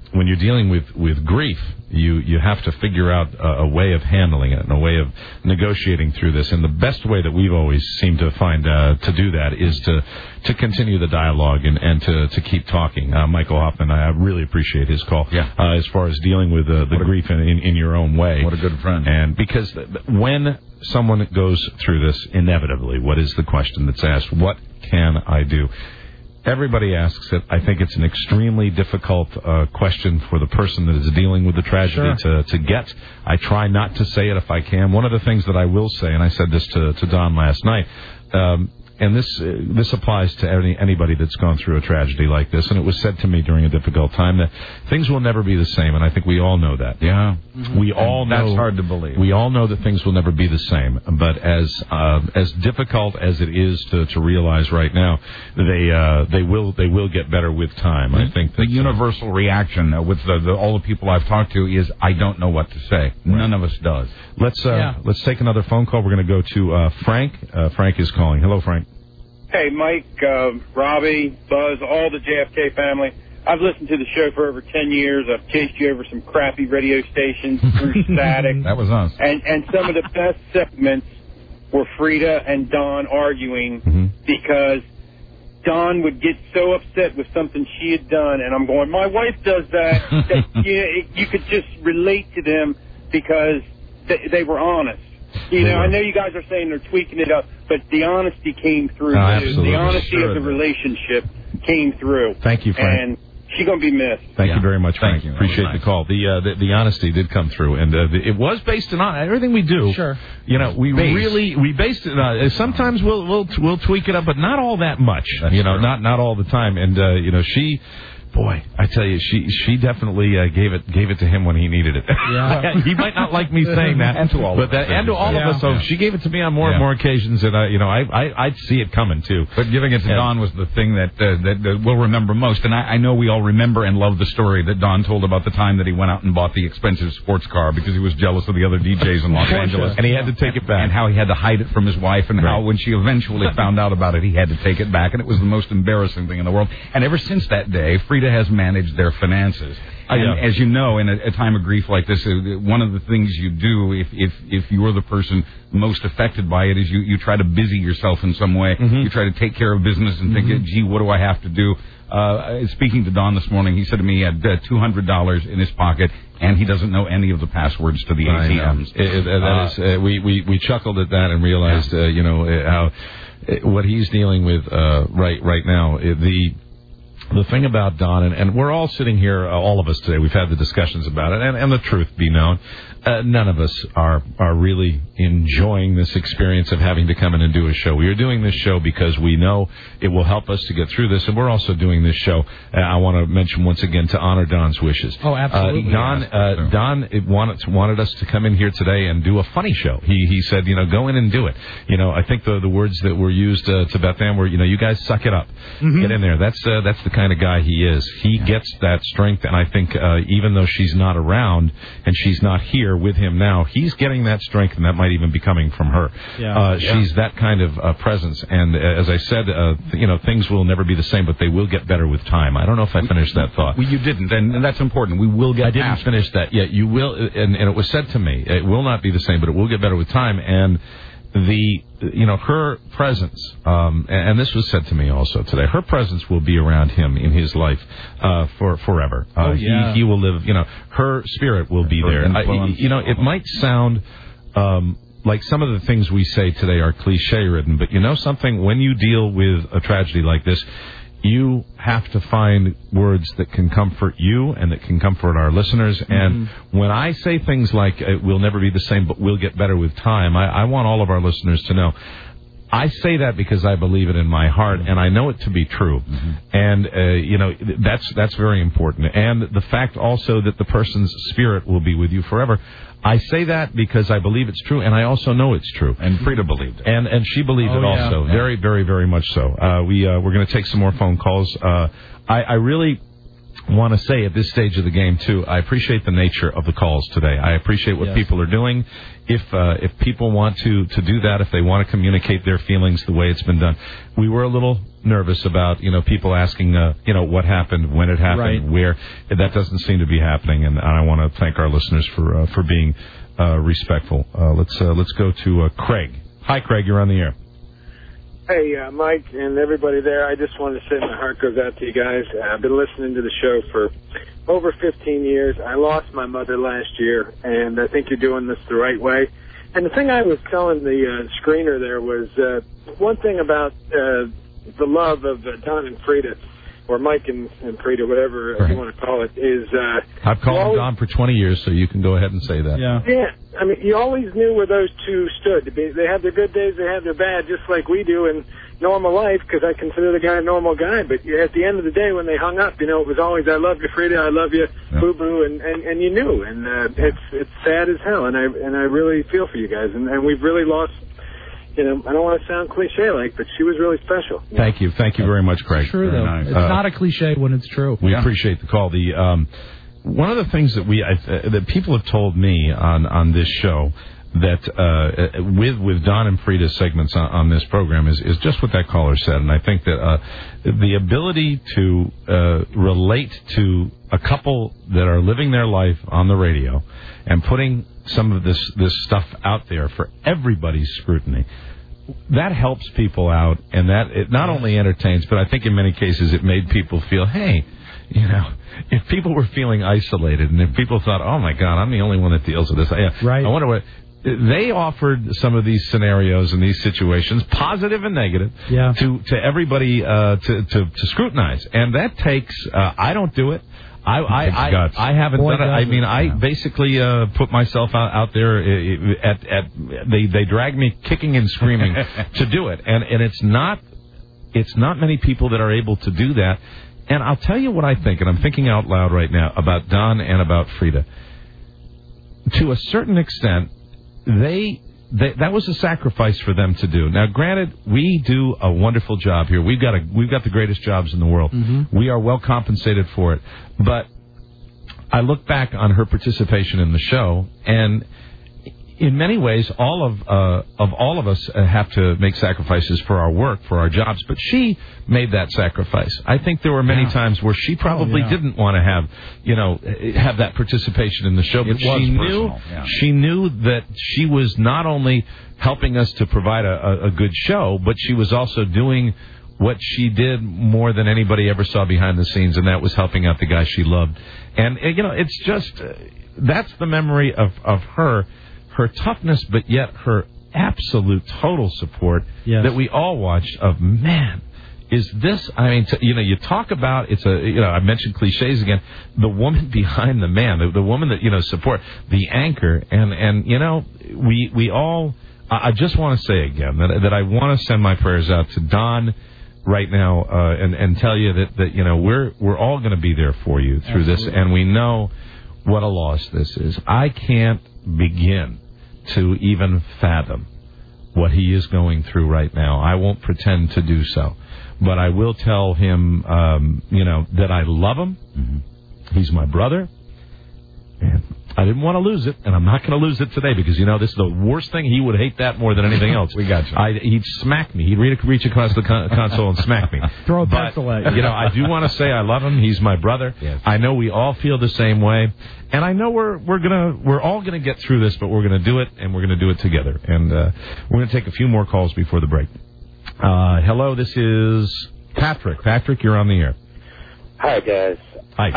S4: when you're dealing with grief, you have to figure out a way of handling it and a way of negotiating through this. And the best way that we've always seemed to find to do that is to continue the dialogue and to keep talking. Michael Hoffman, I really appreciate his call. As far as dealing with the grief in your own way.
S6: What a good friend.
S4: And because when someone goes through this, inevitably, what is the question that's asked? What can I do? Everybody asks it. I think it's an extremely difficult question for the person that is dealing with the tragedy to get. I try not to say it if I can. One of the things that I will say, and I said this to Don last night, and this applies to anybody that's gone through a tragedy like this, and it was said to me during a difficult time that things will never be the same, and I think we all know that.
S6: Yeah.
S4: We all know.
S6: That's hard to believe.
S4: We all know that things will never be the same, but as difficult as it is to realize right now, they will get better with time. I think
S6: the universal reaction with all the people I've talked to is, I don't know what to say. Right. None of us does.
S4: Let's take another phone call. We're going to go to Frank. Frank is calling. Hello, Frank.
S12: Hey, Mike, Robbie, Buzz, all the JFK family. I've listened to the show for over 10 years. I've chased you over some crappy radio stations through static.
S6: That was us.
S12: And some of the best segments were Frida and Don arguing because Don would get so upset with something she had done, and I'm going, my wife does that you could just relate to them because they were honest. I know you guys are saying they're tweaking it up, but the honesty came through. The honesty of the relationship came through.
S4: Thank you, Frank.
S12: And she's going to be missed.
S4: Thank you very much, Frank.
S6: Thank you.
S4: Appreciate the call. The honesty did come through, and it was based on everything we do.
S5: Sure.
S4: We based it on. Sometimes we'll tweak it up, but not all that much.
S6: That's true.
S4: Not all the time. And she. Boy, I tell you, she definitely gave it to him when he needed it.
S5: Yeah.
S4: He might not like me saying that,
S6: and to all of us.
S4: So she gave it to me on more and more occasions, and I'd see it coming too.
S6: But giving it to Don was the thing that we'll remember most. And I know we all remember and love the story that Don told about the time that he went out and bought the expensive sports car because he was jealous of the other DJs in Los Angeles,
S4: and he had to take it back,
S6: and how he had to hide it from his wife, and how when she eventually found out about it, he had to take it back, and it was the most embarrassing thing in the world. And ever since that day, Frida has managed their finances. And as you know, in a time of grief like this, one of the things you do if you're the person most affected by it is you try to busy yourself in some way. You try to take care of business and think, gee, what do I have to do? Speaking to Don this morning, he said to me he had $200 in his pocket, and he doesn't know any of the passwords to the ATMs.
S4: We chuckled at that and realized, how what he's dealing with right now. The thing about Don, and we're all sitting here, all of us today, we've had the discussions about it, and the truth be known, none of us are really enjoying this experience of having to come in and do a show. We are doing this show because we know it will help us to get through this, and we're also doing this show, I want to mention once again, to honor Don's wishes.
S5: Oh, absolutely.
S4: Don wanted us to come in here today and do a funny show. He said, go in and do it. I think the words that were used to Beth Ann were, you guys suck it up. Get in there. That's the kind of guy he is. He gets that strength, and I think even though she's not around and she's not here with him now, he's getting that strength, and that might even be coming from her. She's that kind of presence, and as I said, things will never be the same, but they will get better with time. I don't know if I finished that thought.
S6: You didn't, and that's important. We will get.
S4: I didn't finish that yet. You will, and it was said to me, it will not be the same, but it will get better with time, and her presence, and this was said to me also today, her presence will be around him in his life for forever. He will live, her spirit will be there. It might sound like some of the things we say today are cliche-ridden, but something, when you deal with a tragedy like this, you have to find words that can comfort you and that can comfort our listeners. And when I say things like, it will never be the same, but we'll get better with time, I want all of our listeners to know, I say that because I believe it in my heart, and I know it to be true. And, that's very important. And the fact also that the person's spirit will be with you forever. I say that because I believe it's true, and I also know it's true.
S6: And Frida believed it.
S4: And she believed it also. Very, very, very much so. We're going to take some more phone calls. I really want to say at this stage of the game, too, I appreciate the nature of the calls today. I appreciate what people are doing. If people want to do that, if they want to communicate their feelings the way it's been done. We were a little nervous about, people asking, what happened, when it happened, where. That doesn't seem to be happening, and I want to thank our listeners for being respectful. Let's go to Craig. Hi, Craig. You're on the air.
S13: Hey, Mike and everybody there. I just wanted to say my heart goes out to you guys. I've been listening to the show for over 15 years. I lost my mother last year, and I think you're doing this the right way. And the thing I was telling the screener there was one thing about the love of Don and Frida, or Mike and Frida, whatever you want to call it, is...
S4: I've called him Don for 20 years, so you can go ahead and say that.
S13: Yeah. I mean, you always knew where those two stood. They have their good days, they have their bad, just like we do in normal life, because I consider the guy a normal guy. But at the end of the day, when they hung up, it was always, I love you, Frida, I love you, boo-boo, and you knew. And it's sad as hell, and I really feel for you guys. And we've really lost... I don't want to sound cliche-like, but she was really special.
S4: Thank you very much, Craig.
S5: It's true, though.
S4: Nice.
S5: It's not a cliche when it's true.
S4: We appreciate the call. One of the things that that people have told me on this show that with Don and Frida's segments on this program is just what that caller said, and I think that the ability to relate to a couple that are living their life on the radio and putting some of this stuff out there for everybody's scrutiny, that helps people out, and that it not only entertains, but I think in many cases it made people feel, hey, if people were feeling isolated, and if people thought, oh my God, I'm the only one that deals with this, I wonder what. They offered some of these scenarios and these situations, positive and negative, to everybody to scrutinize, and that takes. I don't do it. I haven't done it. I mean, I basically put myself out there. They drag me kicking and screaming to do it, and it's not many people that are able to do that. And I'll tell you what I think, and I'm thinking out loud right now about Don and about Frida. To a certain extent, that was a sacrifice for them to do. Now, granted, we do a wonderful job here. We've got the greatest jobs in the world. Mm-hmm. We are well compensated for it. But I look back on her participation in the show, and in many ways, all of us have to make sacrifices for our work, for our jobs. But she made that sacrifice. I think there were many times where she probably didn't want to have that participation in the show. But she knew that she was not only helping us to provide a good show, but she was also doing what she did more than anybody ever saw behind the scenes, and that was helping out the guy she loved. And it's just that's the memory of her. Her toughness, but yet her absolute total support that we all watched of, man, is this, I mean, you talk about, I mentioned cliches again, the woman behind the man, the woman that, support, the anchor, and we all, I just want to say again that I want to send my prayers out to Don right now and tell you that we're all going to be there for you through this, and we know what a loss this is. I can't begin to even fathom what he is going through right now. I won't pretend to do so, but I will tell him, that I love him. Mm-hmm. He's my brother, and I didn't want to lose it, and I'm not going to lose it today because, this is the worst thing. He would hate that more than anything else. We got you. He'd smack me. He'd reach across the console and smack me.
S5: Throw a pencil at you.
S4: I do want to say I love him. He's my brother. Yes. I know we all feel the same way, and I know we're all gonna get through this, but we're gonna do it, and we're gonna do it together. And we're gonna take a few more calls before the break. Hello, this is Patrick. Patrick, you're on the air.
S14: Hi, guys.
S4: Hi.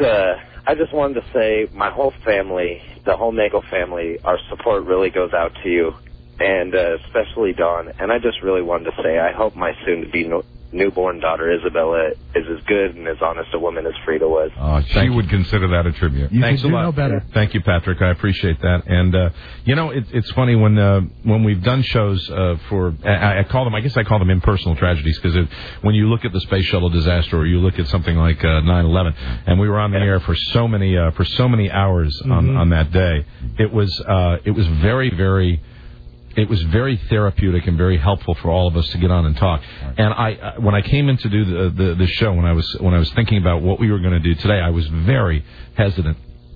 S14: I just wanted to say my whole family, the whole Nagel family, our support really goes out to you, and especially Dawn. And I just really wanted to say I hope my soon-to-be newborn daughter Isabella is as good and as honest a woman as Frida was.
S6: She would consider that a tribute.
S4: Thanks a lot.
S5: Know better.
S4: Thank you, Patrick. I appreciate that. And it's funny when we've done shows for I call them impersonal tragedies, because when you look at the space shuttle disaster or you look at something like 9/11, and we were on the air for so many hours on that day, it was very, very. was very therapeutic and very helpful for all of us to get on and talk. And when I came in to do the show, when I was thinking about what we were going to do today, I was very hesitant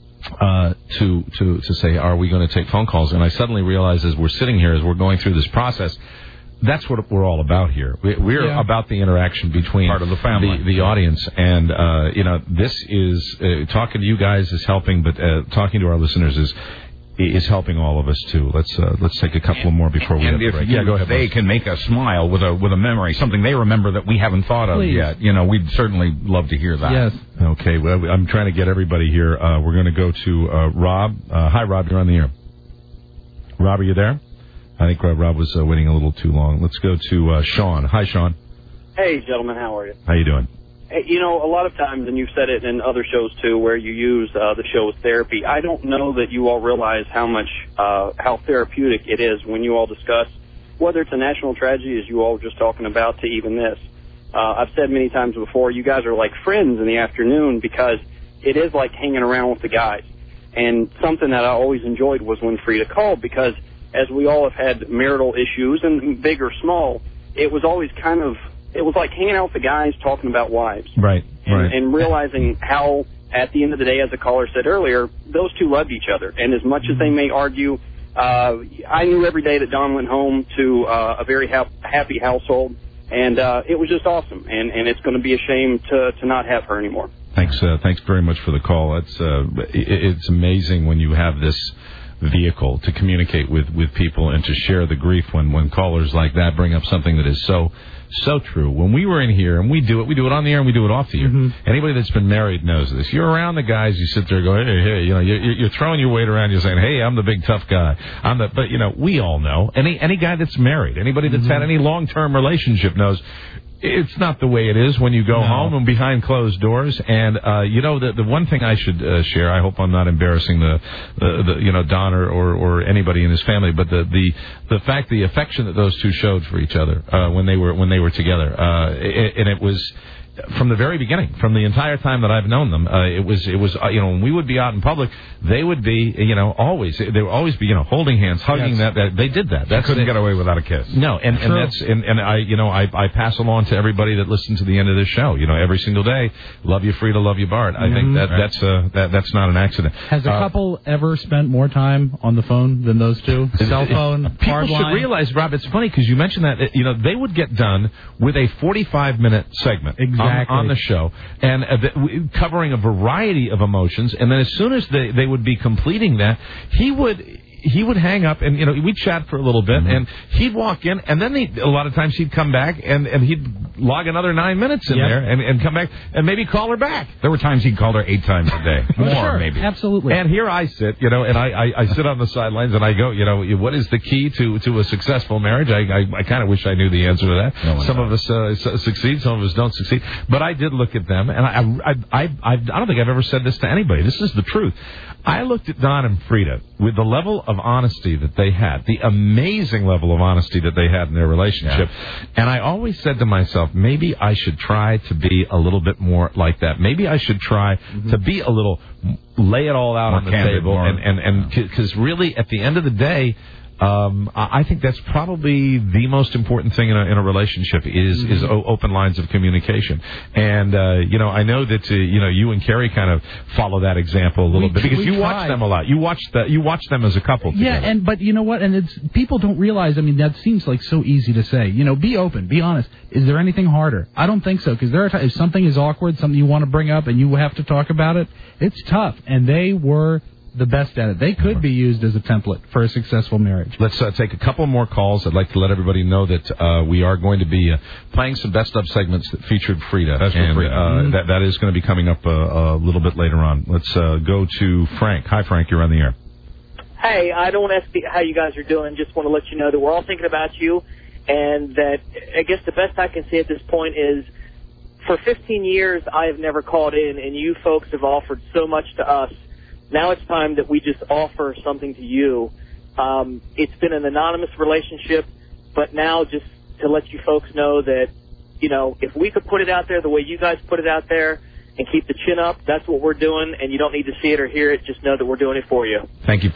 S4: to say, are we going to take phone calls? And I suddenly realized as we're sitting here, as we're going through this process, that's what we're all about here. We're about the interaction between
S6: part of the family,
S4: the audience, and this is talking to you guys is helping, but talking to our listeners is helping all of us too. Let's take a couple more before we have a break.
S6: Go ahead. They can make us smile with a memory, something they remember that we haven't thought of yet. We'd certainly love to hear that.
S5: Yes.
S4: Okay. Well, I'm trying to get everybody here. We're going to go to Rob. Hi, Rob. You're on the air. Rob, are you there? I think Rob was waiting a little too long. Let's go to Sean. Hi, Sean.
S15: Hey, gentlemen. How are you?
S4: How you doing?
S15: Hey, a lot of times, and you've said it in other shows, too, where you use the show as therapy, I don't know that you all realize how therapeutic it is when you all discuss, whether it's a national tragedy, as you all were just talking about, to even this. I've said many times before, you guys are like friends in the afternoon because it is like hanging around with the guys. And something that I always enjoyed was when Frida called, because as we all have had marital issues, and big or small, it was always it was like hanging out with the guys talking about wives.
S4: Right.
S15: And realizing how, at the end of the day, as the caller said earlier, those two loved each other. And as much as they may argue, I knew every day that Dawn went home to a very happy household, and it was just awesome. And it's going to be a shame to not have her anymore.
S4: Thanks very much for the call. It's amazing when you have this vehicle to communicate with people and to share the grief when callers like that bring up something that is so true. When we were in here, and we do it on the air and we do it off the air. Mm-hmm. Anybody that's been married knows this. You're around the guys, you sit there going, hey, you're throwing your weight around, you're saying, hey, I'm the big tough guy. But we all know, any guy that's married, anybody that's had any long-term relationship knows, it's not the way it is when you go home and behind closed doors. And the one thing I should share, I hope I'm not embarrassing the Don or anybody in his family, but the fact, the affection that those two showed for each other when they were together, and it was from the very beginning, from the entire time that I've known them, it was when we would be out in public, they would be they would always be holding hands, hugging. Yes. That they did that. That
S6: couldn't get away without a kiss.
S4: No, and that's I pass along to everybody that listens to the end of this show. Every single day, love you, Frida, love you, Bart. I think that's not an accident.
S5: Has a couple ever spent more time on the phone than those two? Cell phone,
S4: people should realize, Rob. It's funny because you mentioned that they would get done with a 45-minute segment.
S5: Exactly.
S4: On the show, and covering a variety of emotions, and then as soon as they would be completing that, he would hang up, and we'd chat for a little bit, and he'd walk in, and then a lot of times he'd come back, and he'd log another 9 minutes in there, and come back, and maybe call her back.
S6: There were times he'd call her 8 times a day, more maybe.
S5: Absolutely.
S4: And here I sit, and I sit on the sidelines, and I go, what is the key to a successful marriage? I kind of wish I knew the answer to that. Some of us succeed, some of us don't succeed. But I did look at them, and I don't think I've ever said this to anybody. This is the truth. I looked at Don and Frida with the level of honesty that they had, the amazing level of honesty that they had in their relationship, and I always said to myself, maybe I should try to be a little bit more like that. Maybe I should try to be a little, lay it all out on the table, and because really, at the end of the day, I think that's probably the most important thing in a relationship is open lines of communication. And I know that you and Carrie kind of follow that example a little bit because you watch them a lot. You watch them as a couple.
S5: Yeah,
S4: together.
S5: but you know what? And people don't realize. I mean, that seems like so easy to say. Be open, be honest. Is there anything harder? I don't think so, because there are times if something is awkward, something you want to bring up, and you have to talk about it, it's tough. And they were the best at it. They could be used as a template for a successful marriage.
S4: Let's take a couple more calls. I'd like to let everybody know that we are going to be playing some best of segments that featured Frida. That is going to be coming up a little bit later on. Let's go to Frank. Hi, Frank. You're on the air.
S16: Hey, I don't want to ask how you guys are doing. Just want to let you know that we're all thinking about you, and that I guess the best I can say at this point is for 15 years I have never called in, and you folks have offered so much to us. Now it's time that we just offer something to you. It's been an anonymous relationship, but now just to let you folks know that, if we could put it out there the way you guys put it out there and keep the chin up, that's what we're doing, and you don't need to see it or hear it. Just know that we're doing it for you.
S4: Thank you, Frank.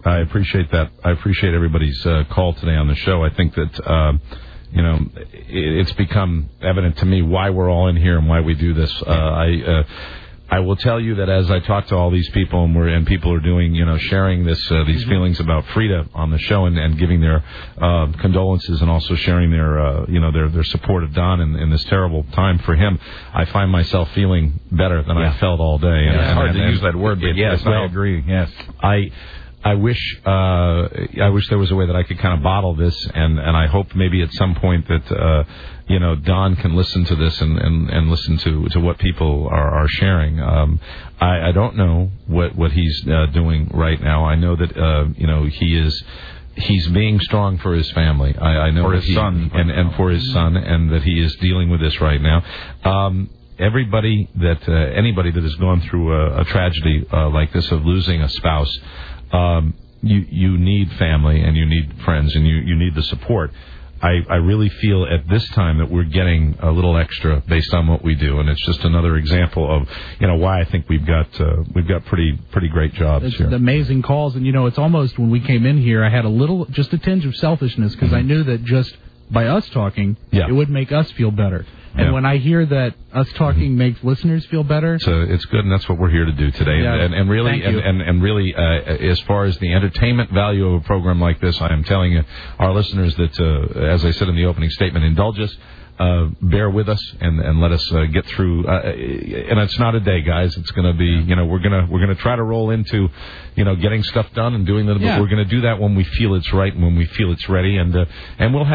S4: I appreciate that. I appreciate everybody's call today on the show. I think that, it's become evident to me why we're all in here and why we do this. I will tell you that as I talk to all these people and people are doing, sharing these feelings about Frida on the show and giving their condolences and also sharing their support of Don in this terrible time for him, I find myself feeling better than I felt all day.
S6: Yeah, it's hard to use that word, but yes, I agree. Yes,
S4: I wish there was a way that I could kind of bottle this, and I hope maybe at some point that Don can listen to this and listen to what people are sharing. I don't know what he's doing right now. I know that he's being strong for his family. I know
S6: for his son
S4: and for his son, and that he is dealing with this right now. Anybody that has gone through a tragedy like this of losing a spouse. You need family and you need friends and you need the support. I really feel at this time that we're getting a little extra based on what we do, and it's just another example of why I think we've got pretty great jobs
S5: it's
S4: here.
S5: Amazing calls, and it's almost when we came in here, I had just a tinge of selfishness because I knew that just by us talking, it would make us feel better. And when I hear that us talking makes listeners feel better,
S4: so it's good, and that's what we're here to do today.
S5: Yeah.
S4: And really, as far as the entertainment value of a program like this, I am telling you, our listeners that, as I said in the opening statement, indulge us. Bear with us and let us get through. And it's not a day, guys. It's going to be, we're going to try to roll into, getting stuff done and doing that. But we're going to do that when we feel it's right and when we feel it's ready. And we'll have